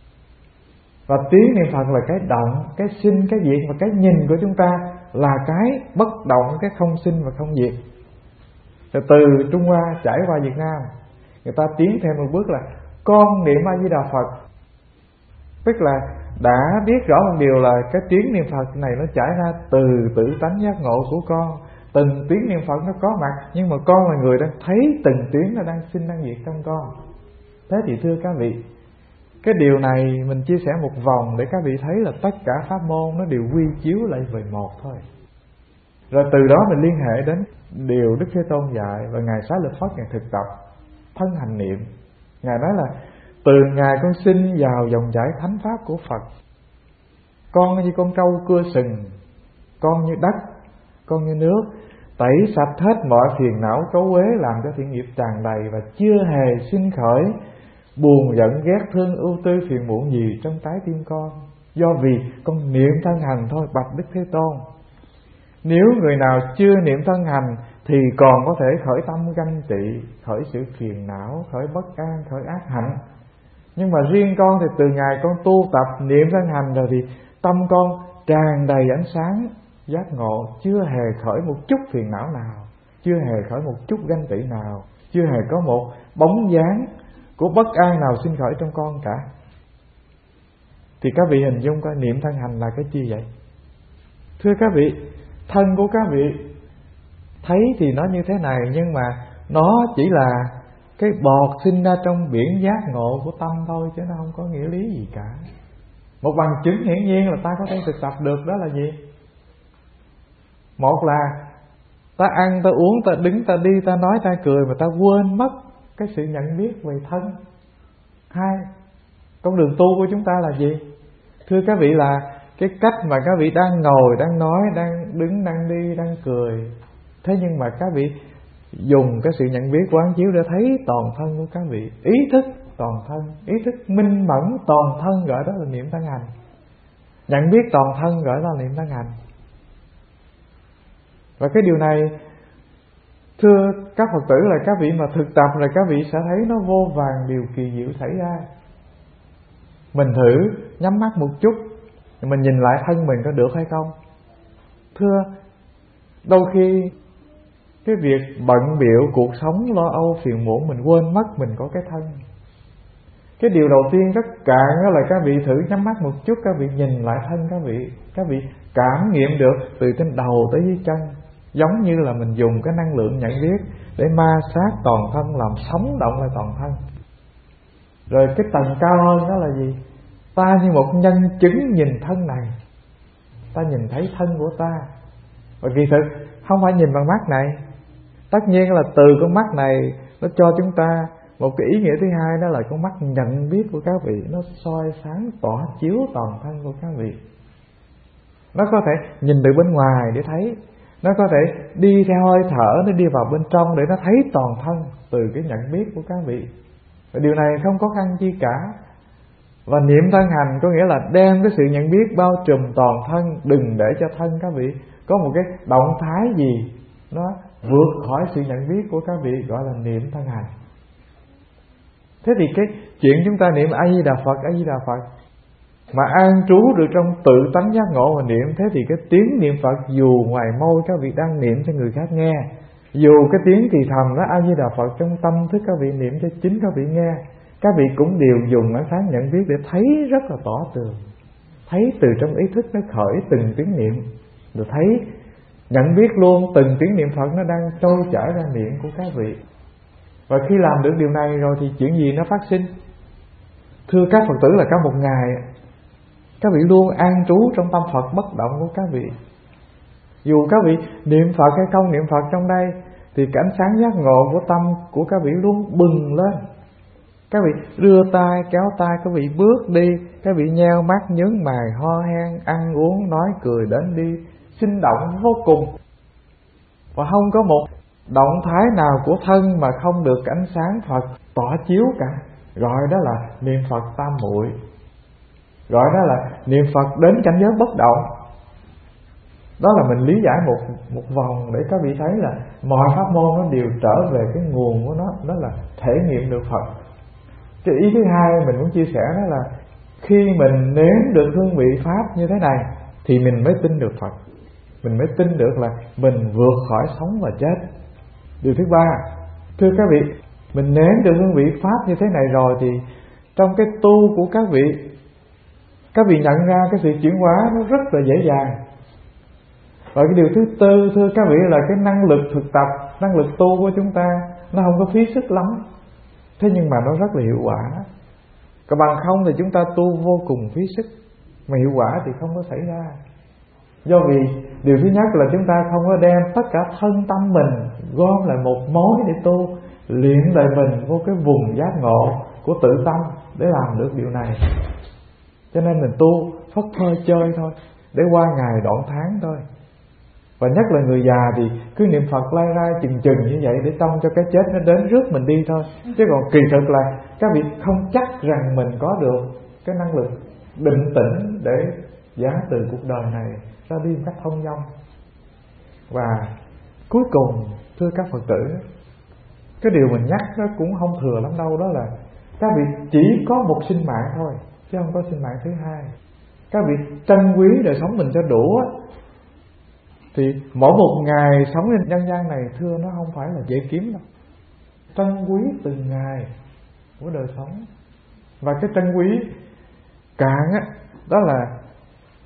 Và tiếng niệm Phật là cái động, cái sinh, cái diệt, và cái nhìn của chúng ta là cái bất động, cái không sinh và không diệt. Rồi từ Trung Hoa trải qua Việt Nam, người ta tiến thêm một bước là con niệm A Di Đà Phật. Tức là đã biết rõ một điều là cái tiếng niệm Phật này nó trải ra từ tự tánh giác ngộ của con. Từng tiếng niệm Phật nó có mặt, nhưng mà con là người đang thấy từng tiếng nó đang sinh đang diệt trong con. Thế thì thưa các vị, cái điều này mình chia sẻ một vòng để các vị thấy là tất cả pháp môn nó đều quy chiếu lại về một thôi. Rồi từ đó mình liên hệ đến điều Đức Thế Tôn dạy, và Ngài Xá Lợi Phất Ngài thực tập thân hành niệm. Ngài nói là từ ngày con sinh vào dòng chảy thánh pháp của Phật, con như con trâu cưa sừng, con như đất, con như nước, tẩy sạch hết mọi phiền não cấu uế, làm cho thiện nghiệp tràn đầy, và chưa hề sinh khởi buồn giận ghét thương ưu tư phiền muộn gì trong trái tim con, do vì con niệm thân hành thôi. Bạch Đức Thế Tôn, nếu người nào chưa niệm thân hành thì còn có thể khởi tâm ganh tị, khởi sự phiền não, khởi bất an, khởi ác hạnh. Nhưng mà riêng con thì từ ngày con tu tập niệm thân hành rồi thì tâm con tràn đầy ánh sáng giác ngộ, chưa hề khởi một chút phiền não nào, chưa hề khởi một chút ganh tị nào, chưa hề có một bóng dáng của bất an nào sinh khởi trong con cả. Thì các vị hình dung coi niệm thân hành là cái chi vậy? Thưa các vị, thân của các vị thấy thì nó như thế này, nhưng mà nó chỉ là cái bọt sinh ra trong biển giác ngộ của tâm thôi, chứ nó không có nghĩa lý gì cả. Một bằng chứng hiển nhiên là ta có thể thực tập được đó là gì? Một là ta ăn, ta uống, ta đứng, ta đi, ta nói, ta cười mà ta quên mất cái sự nhận biết về thân. Hai, con đường tu của chúng ta là gì? Thưa các vị, là cái cách mà các vị đang ngồi, đang nói, đang đứng, đang đi, đang cười. Thế nhưng mà các vị dùng cái sự nhận biết quán chiếu để thấy toàn thân của các vị. Ý thức toàn thân, ý thức minh mẫn toàn thân, gọi đó là niệm thân hành. Nhận biết toàn thân gọi đó là niệm thân hành. Và cái điều này, thưa các Phật tử, là các vị mà thực tập là các vị sẽ thấy nó vô vàn điều kỳ diệu xảy ra. Mình thử nhắm mắt một chút, mình nhìn lại thân mình có được hay không? Thưa, đôi khi cái việc bận bịu cuộc sống lo âu phiền muộn, mình quên mất mình có cái thân. Cái điều đầu tiên rất cạn đó là các vị thử nhắm mắt một chút, các vị nhìn lại thân các vị, các vị cảm nghiệm được từ trên đầu tới dưới chân, giống như là mình dùng cái năng lượng nhận biết để ma sát toàn thân, làm sống động lại toàn thân. Rồi cái tầng cao hơn đó là gì? Ta như một nhân chứng nhìn thân này, ta nhìn thấy thân của ta. Và kỳ thực không phải nhìn bằng mắt này. Tất nhiên là từ con mắt này nó cho chúng ta một cái ý nghĩa thứ hai, đó là con mắt nhận biết của các vị, nó soi sáng tỏa chiếu toàn thân của các vị. Nó có thể nhìn từ bên ngoài để thấy, nó có thể đi theo hơi thở, nó đi vào bên trong để nó thấy toàn thân từ cái nhận biết của các vị. Và điều này không có khăn chi cả. Và niệm thân hành có nghĩa là đem cái sự nhận biết bao trùm toàn thân, đừng để cho thân các vị có một cái động thái gì nó vượt khỏi sự nhận biết của các vị, gọi là niệm thân hành. Thế thì cái chuyện chúng ta niệm A Di Đà Phật, A Di Đà Phật mà an trú được trong tự tánh giác ngộ mà niệm, thế thì cái tiếng niệm Phật dù ngoài môi các vị đang niệm cho người khác nghe, dù cái tiếng thì thầm đó A Di Đà Phật trong tâm thức các vị niệm cho chính các vị nghe, các vị cũng đều dùng ánh sáng nhận biết để thấy rất là tỏ tường. Thấy từ trong ý thức nó khởi từng tiếng niệm, rồi thấy nhận biết luôn từng tiếng niệm Phật nó đang trôi chảy ra miệng của các vị. Và khi làm được điều này rồi thì chuyện gì nó phát sinh? Thưa các Phật tử, là cả một ngày các vị luôn an trú trong tâm Phật bất động của các vị. Dù các vị niệm Phật hay không niệm Phật trong đây, thì cái ánh sáng giác ngộ của tâm của các vị luôn bừng lên. Các vị đưa tay kéo tay, các vị bước đi, các vị nheo mắt nhướng mày, ho hen, ăn uống, nói cười, đến đi, sinh động vô cùng. Và không có một động thái nào của thân mà không được ánh sáng Phật tỏa chiếu cả. Gọi đó là niệm Phật tam muội, gọi đó là niệm Phật đến cảnh giới bất động. Đó là mình lý giải một một vòng để các vị thấy là mọi pháp môn nó đều trở về cái nguồn của nó, đó là thể nghiệm được Phật. Cái ý thứ hai mình muốn chia sẻ đó là khi mình nếm được hương vị pháp như thế này thì mình mới tin được Phật, mình mới tin được là mình vượt khỏi sống và chết. Điều thứ ba, thưa các vị, mình nếm được hương vị pháp như thế này rồi thì trong cái tu của các vị, các vị nhận ra cái sự chuyển hóa nó rất là dễ dàng. Và cái điều thứ tư, thưa các vị, là cái năng lực thực tập, năng lực tu của chúng ta nó không có phí sức lắm, thế nhưng mà nó rất là hiệu quả. Còn bằng không thì chúng ta tu vô cùng phí sức, mà hiệu quả thì không có xảy ra. Do vì điều thứ nhất là chúng ta không có đem tất cả thân tâm mình gom lại một mối để tu, luyện đời mình vô cái vùng giác ngộ của tự tâm để làm được điều này. Cho nên mình tu phất phơ chơi thôi, để qua ngày đoạn tháng thôi. Và nhất là người già thì cứ niệm Phật lai rai chừng chừng như vậy để trông cho cái chết nó đến rước mình đi thôi. Chứ còn kỳ thực là các vị không chắc rằng mình có được cái năng lực định tĩnh để giá từ cuộc đời này ra đi một cách thông dong. Và cuối cùng, thưa các Phật tử, cái điều mình nhắc nó cũng không thừa lắm đâu, đó là các vị chỉ có một sinh mạng thôi, chứ không có sinh mạng thứ hai. Các vị trân quý đời sống mình cho đủ á, thì mỗi một ngày sống trên nhân gian này, thưa, nó không phải là dễ kiếm đâu. Trân quý từng ngày của đời sống. Và cái trân quý cạn á, đó là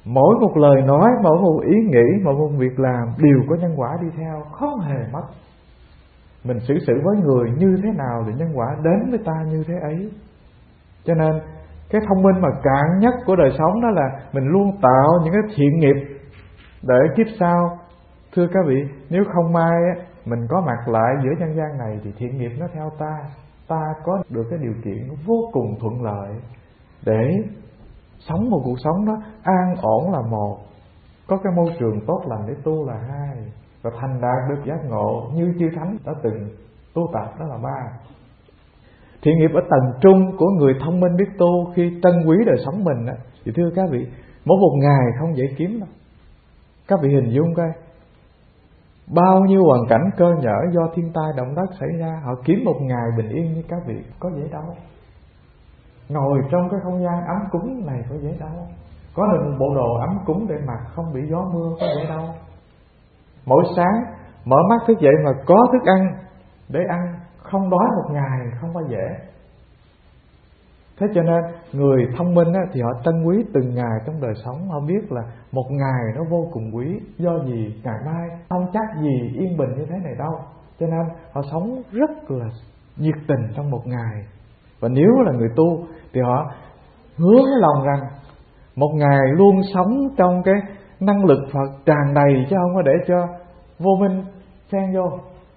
Mỗi một lời nói, mỗi một ý nghĩ, mỗi một việc làm đều có nhân quả đi theo, không hề mất. Mình xử sự với người như thế nào thì nhân quả đến với ta như thế ấy. Cho nên cái thông minh mà cạn nhất của đời sống đó là mình luôn tạo những cái thiện nghiệp để kiếp sau. Thưa các vị, nếu không may á, mình có mặt lại giữa nhân gian này thì thiện nghiệp nó theo ta, ta có được cái điều kiện vô cùng thuận lợi để sống một cuộc sống đó an ổn là một, có cái môi trường tốt lành để tu là hai, và thành đạt được giác ngộ như chư thánh đã từng tu tập đó là ba. Thiện nghiệp ở tầng trung của người thông minh biết tu khi trân quý đời sống mình á, thì thưa các vị, mỗi một ngày không dễ kiếm đâu. Các vị hình dung coi, bao nhiêu hoàn cảnh cơ nhỡ do thiên tai động đất xảy ra, họ kiếm một ngày bình yên như các vị có dễ đâu. Ngồi trong cái không gian ấm cúng này có dễ đâu. Có được một bộ đồ ấm cúng để mặc không bị gió mưa có dễ đâu. Mỗi sáng mở mắt thức dậy mà có thức ăn để ăn, không đói một ngày không có dễ. Thế cho nên người thông minh á, thì họ trân quý từng ngày trong đời sống. Họ biết là một ngày nó vô cùng quý. Do gì ngày mai không chắc gì yên bình như thế này đâu. Cho nên họ sống rất là nhiệt tình trong một ngày. Và nếu là người tu thì họ hứa với lòng rằng một ngày luôn sống trong cái năng lực Phật tràn đầy, chứ không có để cho vô minh xen vô.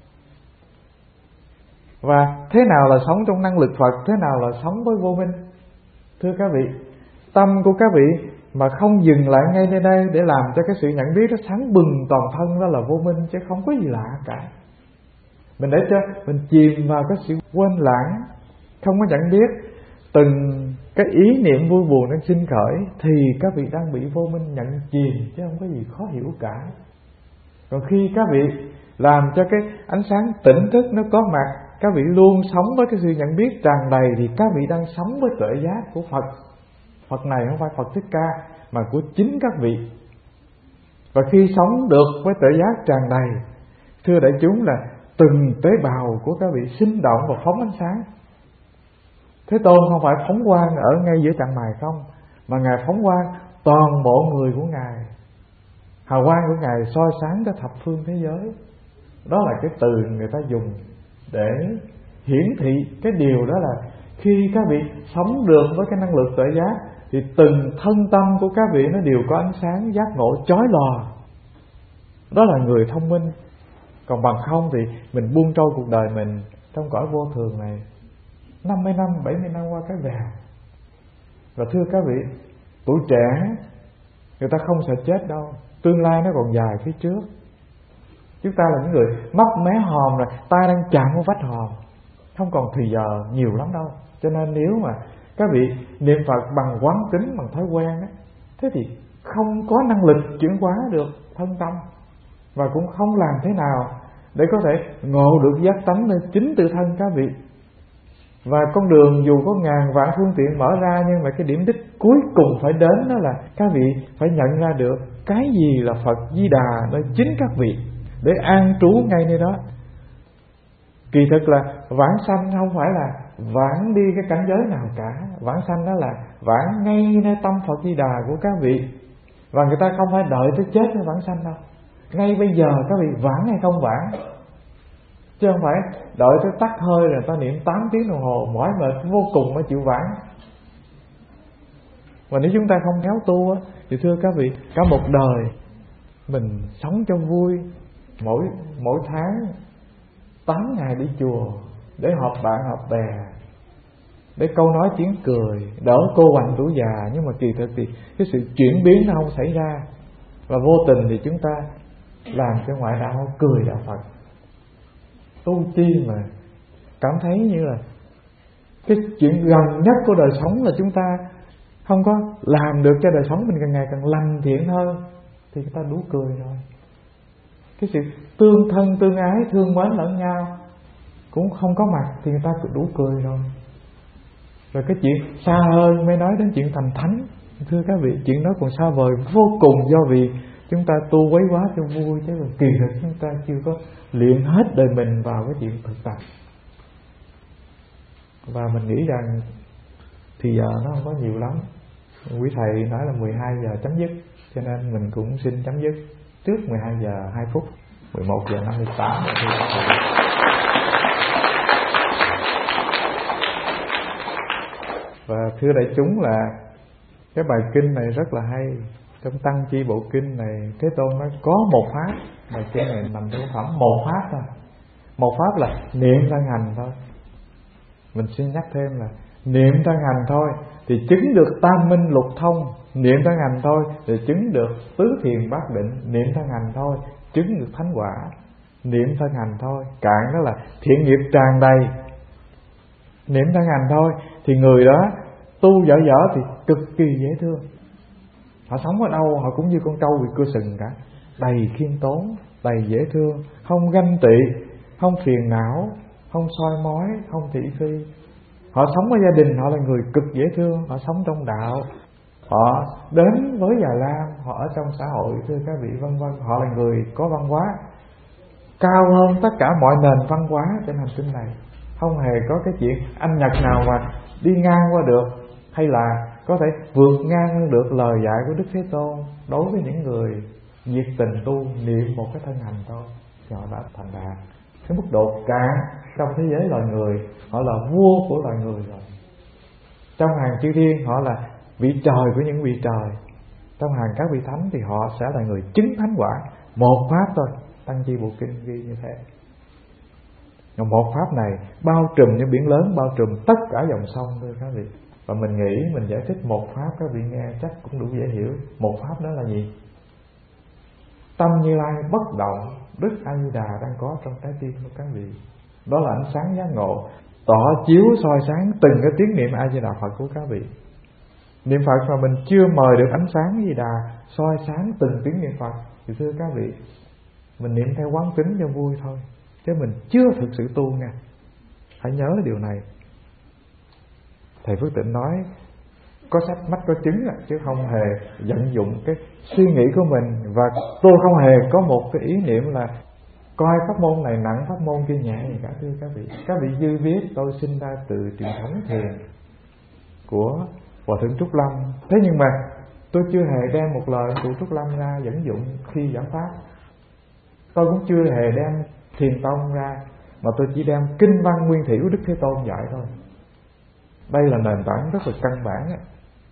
Và thế nào là sống trong năng lực Phật, thế nào là sống với vô minh? Thưa các vị, tâm của các vị mà không dừng lại ngay nơi đây để làm cho cái sự nhận biết nó sáng bừng toàn thân, đó là vô minh, chứ không có gì lạ cả. Mình để cho mình chìm vào cái sự quên lãng, không có nhận biết từng cái ý niệm vui buồn đang sinh khởi, thì các vị đang bị vô minh nhận chìm, chứ không có gì khó hiểu cả. Còn khi các vị làm cho cái ánh sáng tỉnh thức nó có mặt, các vị luôn sống với cái sự nhận biết tràn đầy, thì các vị đang sống với tuệ giác của Phật. Phật này không phải Phật Thích Ca mà của chính các vị. Và khi sống được với tuệ giác tràn đầy, thưa đại chúng, là từng tế bào của các vị sinh động và phóng ánh sáng. Thế Tôn không phải phóng quang ở ngay giữa chặng mày không, mà Ngài phóng quang toàn bộ người của Ngài. Hào quang của Ngài soi sáng cho thập phương thế giới. Đó là cái từ người ta dùng để hiển thị cái điều đó là khi các vị sống được với cái năng lực tuệ giác thì từng thân tâm của các vị nó đều có ánh sáng giác ngộ chói lòa. Đó là người thông minh. Còn bằng không thì mình buông trôi cuộc đời mình trong cõi vô thường này năm mươi năm, bảy mươi năm qua cái vèo. Và thưa các vị, tuổi trẻ người ta không sợ chết đâu, tương lai nó còn dài phía trước. Chúng ta là những người mấp mé hòm rồi, tay đang chạm vào vách hòm, không còn thì giờ nhiều lắm đâu. Cho nên nếu mà các vị niệm Phật bằng quán tính, bằng thói quen á, thế thì không có năng lực chuyển hóa được thân tâm, và cũng không làm thế nào để có thể ngộ được giác tánh nơi chính tự thân các vị. Và con đường dù có ngàn vạn phương tiện mở ra, nhưng mà cái điểm đích cuối cùng phải đến đó là các vị phải nhận ra được cái gì là Phật Di Đà nơi chính các vị, để an trú ngay nơi đó. Kỳ thực là vãng sanh không phải là vãng đi cái cảnh giới nào cả. Vãng sanh đó là vãng ngay nơi tâm Phật Di Đà của các vị. Và người ta không phải đợi tới chết mới vãng sanh đâu. Ngay bây giờ các vị vãng hay không vãng, chứ không phải đợi tới tắt hơi rồi ta niệm tám tiếng đồng hồ mỏi mệt vô cùng mới chịu vãng. Và nếu chúng ta không khéo tu á, thì thưa các vị, cả một đời mình sống cho vui, mỗi mỗi tháng tám ngày đi chùa để họp bạn họp bè, để câu nói tiếng cười, đỡ cô hoành tuổi già, nhưng mà kỳ thực thì cái sự chuyển biến nó không xảy ra. Và vô tình thì chúng ta làm cho ngoại đạo cười đạo Phật. Tu chi mà cảm thấy như là cái chuyện gần nhất của đời sống là chúng ta không có làm được cho đời sống mình càng ngày càng lành thiện hơn, thì người ta đủ cười rồi. Cái sự tương thân tương ái, thương mến lẫn nhau cũng không có mặt thì người ta cũng đủ cười rồi. Rồi cái chuyện xa hơn mới nói đến chuyện thành thánh. Thưa các vị, chuyện đó còn xa vời vô cùng, do vì chúng ta tu quấy quá cho vui, chứ còn kỳ thực chúng ta chưa có luyện hết đời mình vào cái chuyện thực tập. Và mình nghĩ rằng thì giờ nó không có nhiều lắm. Quý thầy nói là mười hai giờ chấm dứt, cho nên mình cũng xin chấm dứt trước mười hai giờ hai phút, mười một giờ năm mươi tám. Và thưa đại chúng là cái bài kinh này rất là hay. Trong Tăng Chi Bộ Kinh này, Thế Tôn nói có một pháp. Bài kinh này nằm trong phẩm một pháp thôi. Một pháp là niệm thân hành thôi. Mình xin nhắc thêm là niệm thân hành thôi thì chứng được tam minh lục thông. Niệm thân hành thôi thì chứng được tứ thiền bát định. Niệm thân hành thôi chứng được thánh quả. Niệm thân hành thôi, cạn đó là thiện nghiệp tràn đầy. Niệm thân hành thôi thì người đó tu dở dở thì cực kỳ dễ thương. Họ sống ở đâu họ cũng như con trâu bị cưa sừng cả, đầy khiêm tốn, đầy dễ thương, không ganh tị, không phiền não, không soi mói, không thị phi. Họ sống ở gia đình họ là người cực dễ thương. Họ sống trong đạo, họ đến với Già Lam, họ ở trong xã hội, thưa các vị, vân vân. Họ là người có văn hóa cao hơn tất cả mọi nền văn hóa trên hành tinh này. Không hề có cái chuyện anh Nhật nào mà đi ngang qua được, hay là có thể vượt ngang được lời dạy của Đức Thế Tôn đối với những người nhiệt tình tu niệm một cái thân hành thôi. Họ đã thành đạt cái mức độ cạn trong thế giới loài người. Họ là vua của loài người rồi. Trong hàng chư thiên họ là vị trời của những vị trời. Trong hàng các vị thánh thì họ sẽ là người chứng thánh quả. Một pháp thôi. Tăng Chi Bộ Kinh ghi như thế. Một pháp này bao trùm như biển lớn, bao trùm tất cả dòng sông, thưa các vị. Và mình nghĩ mình giải thích một pháp các vị nghe chắc cũng đủ dễ hiểu. Một pháp đó là gì? Tâm Như Lai bất động, Đức A Di Đà đang có trong trái tim của các vị. Đó là ánh sáng giác ngộ tỏ chiếu soi sáng từng cái tiếng niệm A Di Đà Phật của các vị. Niệm Phật mà mình chưa mời được ánh sáng A Di Đà soi sáng từng tiếng niệm Phật thì thưa các vị, mình niệm theo quán tính cho vui thôi, chứ mình chưa thực sự tu nha. Hãy nhớ điều này. Thầy Phước Tịnh nói có sách mắt có chứng, chứ không hề vận dụng cái suy nghĩ của mình. Và tôi không hề có một cái ý niệm là coi pháp môn này nặng, pháp môn kia nhẹ gì cả, thưa các vị. Các vị dư biết tôi sinh ra từ truyền thống thiền của Hòa Thượng Trúc Lâm. Thế nhưng mà tôi chưa hề đem một lời của Trúc Lâm ra dẫn dụng khi giảng pháp. Tôi cũng chưa hề đem Thiền Tông ra, mà tôi chỉ đem kinh văn nguyên thủy của Đức Thế Tôn dạy thôi. Đây là nền tảng rất là căn bản ấy.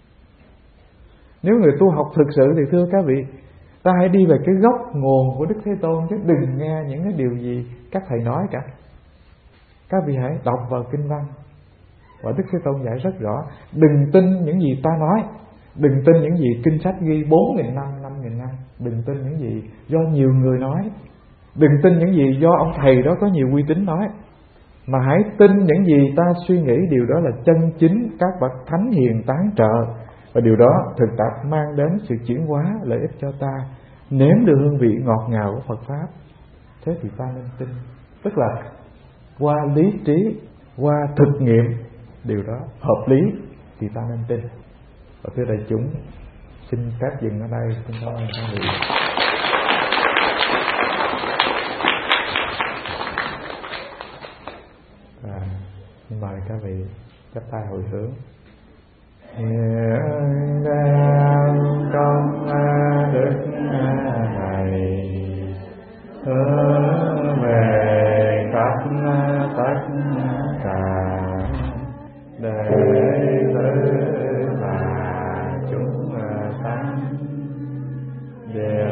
Nếu người tu học thực sự thì thưa các vị, ta hãy đi về cái gốc nguồn của Đức Thế Tôn, chứ đừng nghe những cái điều gì các thầy nói cả. Các vị hãy đọc vào kinh văn, và Đức Thế Tôn dạy rất rõ. Đừng tin những gì ta nói, đừng tin những gì kinh sách ghi bốn nghìn năm, năm nghìn năm, đừng tin những gì do nhiều người nói, đừng tin những gì do ông thầy đó có nhiều uy tín nói, mà hãy tin những gì ta suy nghĩ. Điều đó là chân chính các bậc thánh hiền tán trợ, và điều đó thực tập mang đến sự chuyển hóa lợi ích cho ta, nếm được hương vị ngọt ngào của Phật pháp. Thế thì ta nên tin. Tức là qua lý trí, qua thực nghiệm điều đó hợp lý thì ta nên tin. Và thưa đại chúng, xin phép dừng ở đây. Xin cảm ơn các vị. À, xin mời các vị chắp tay hồi hướng. Hiện đang trong đức này hướng về khắp tất cả đệ tử và chúng sanh đều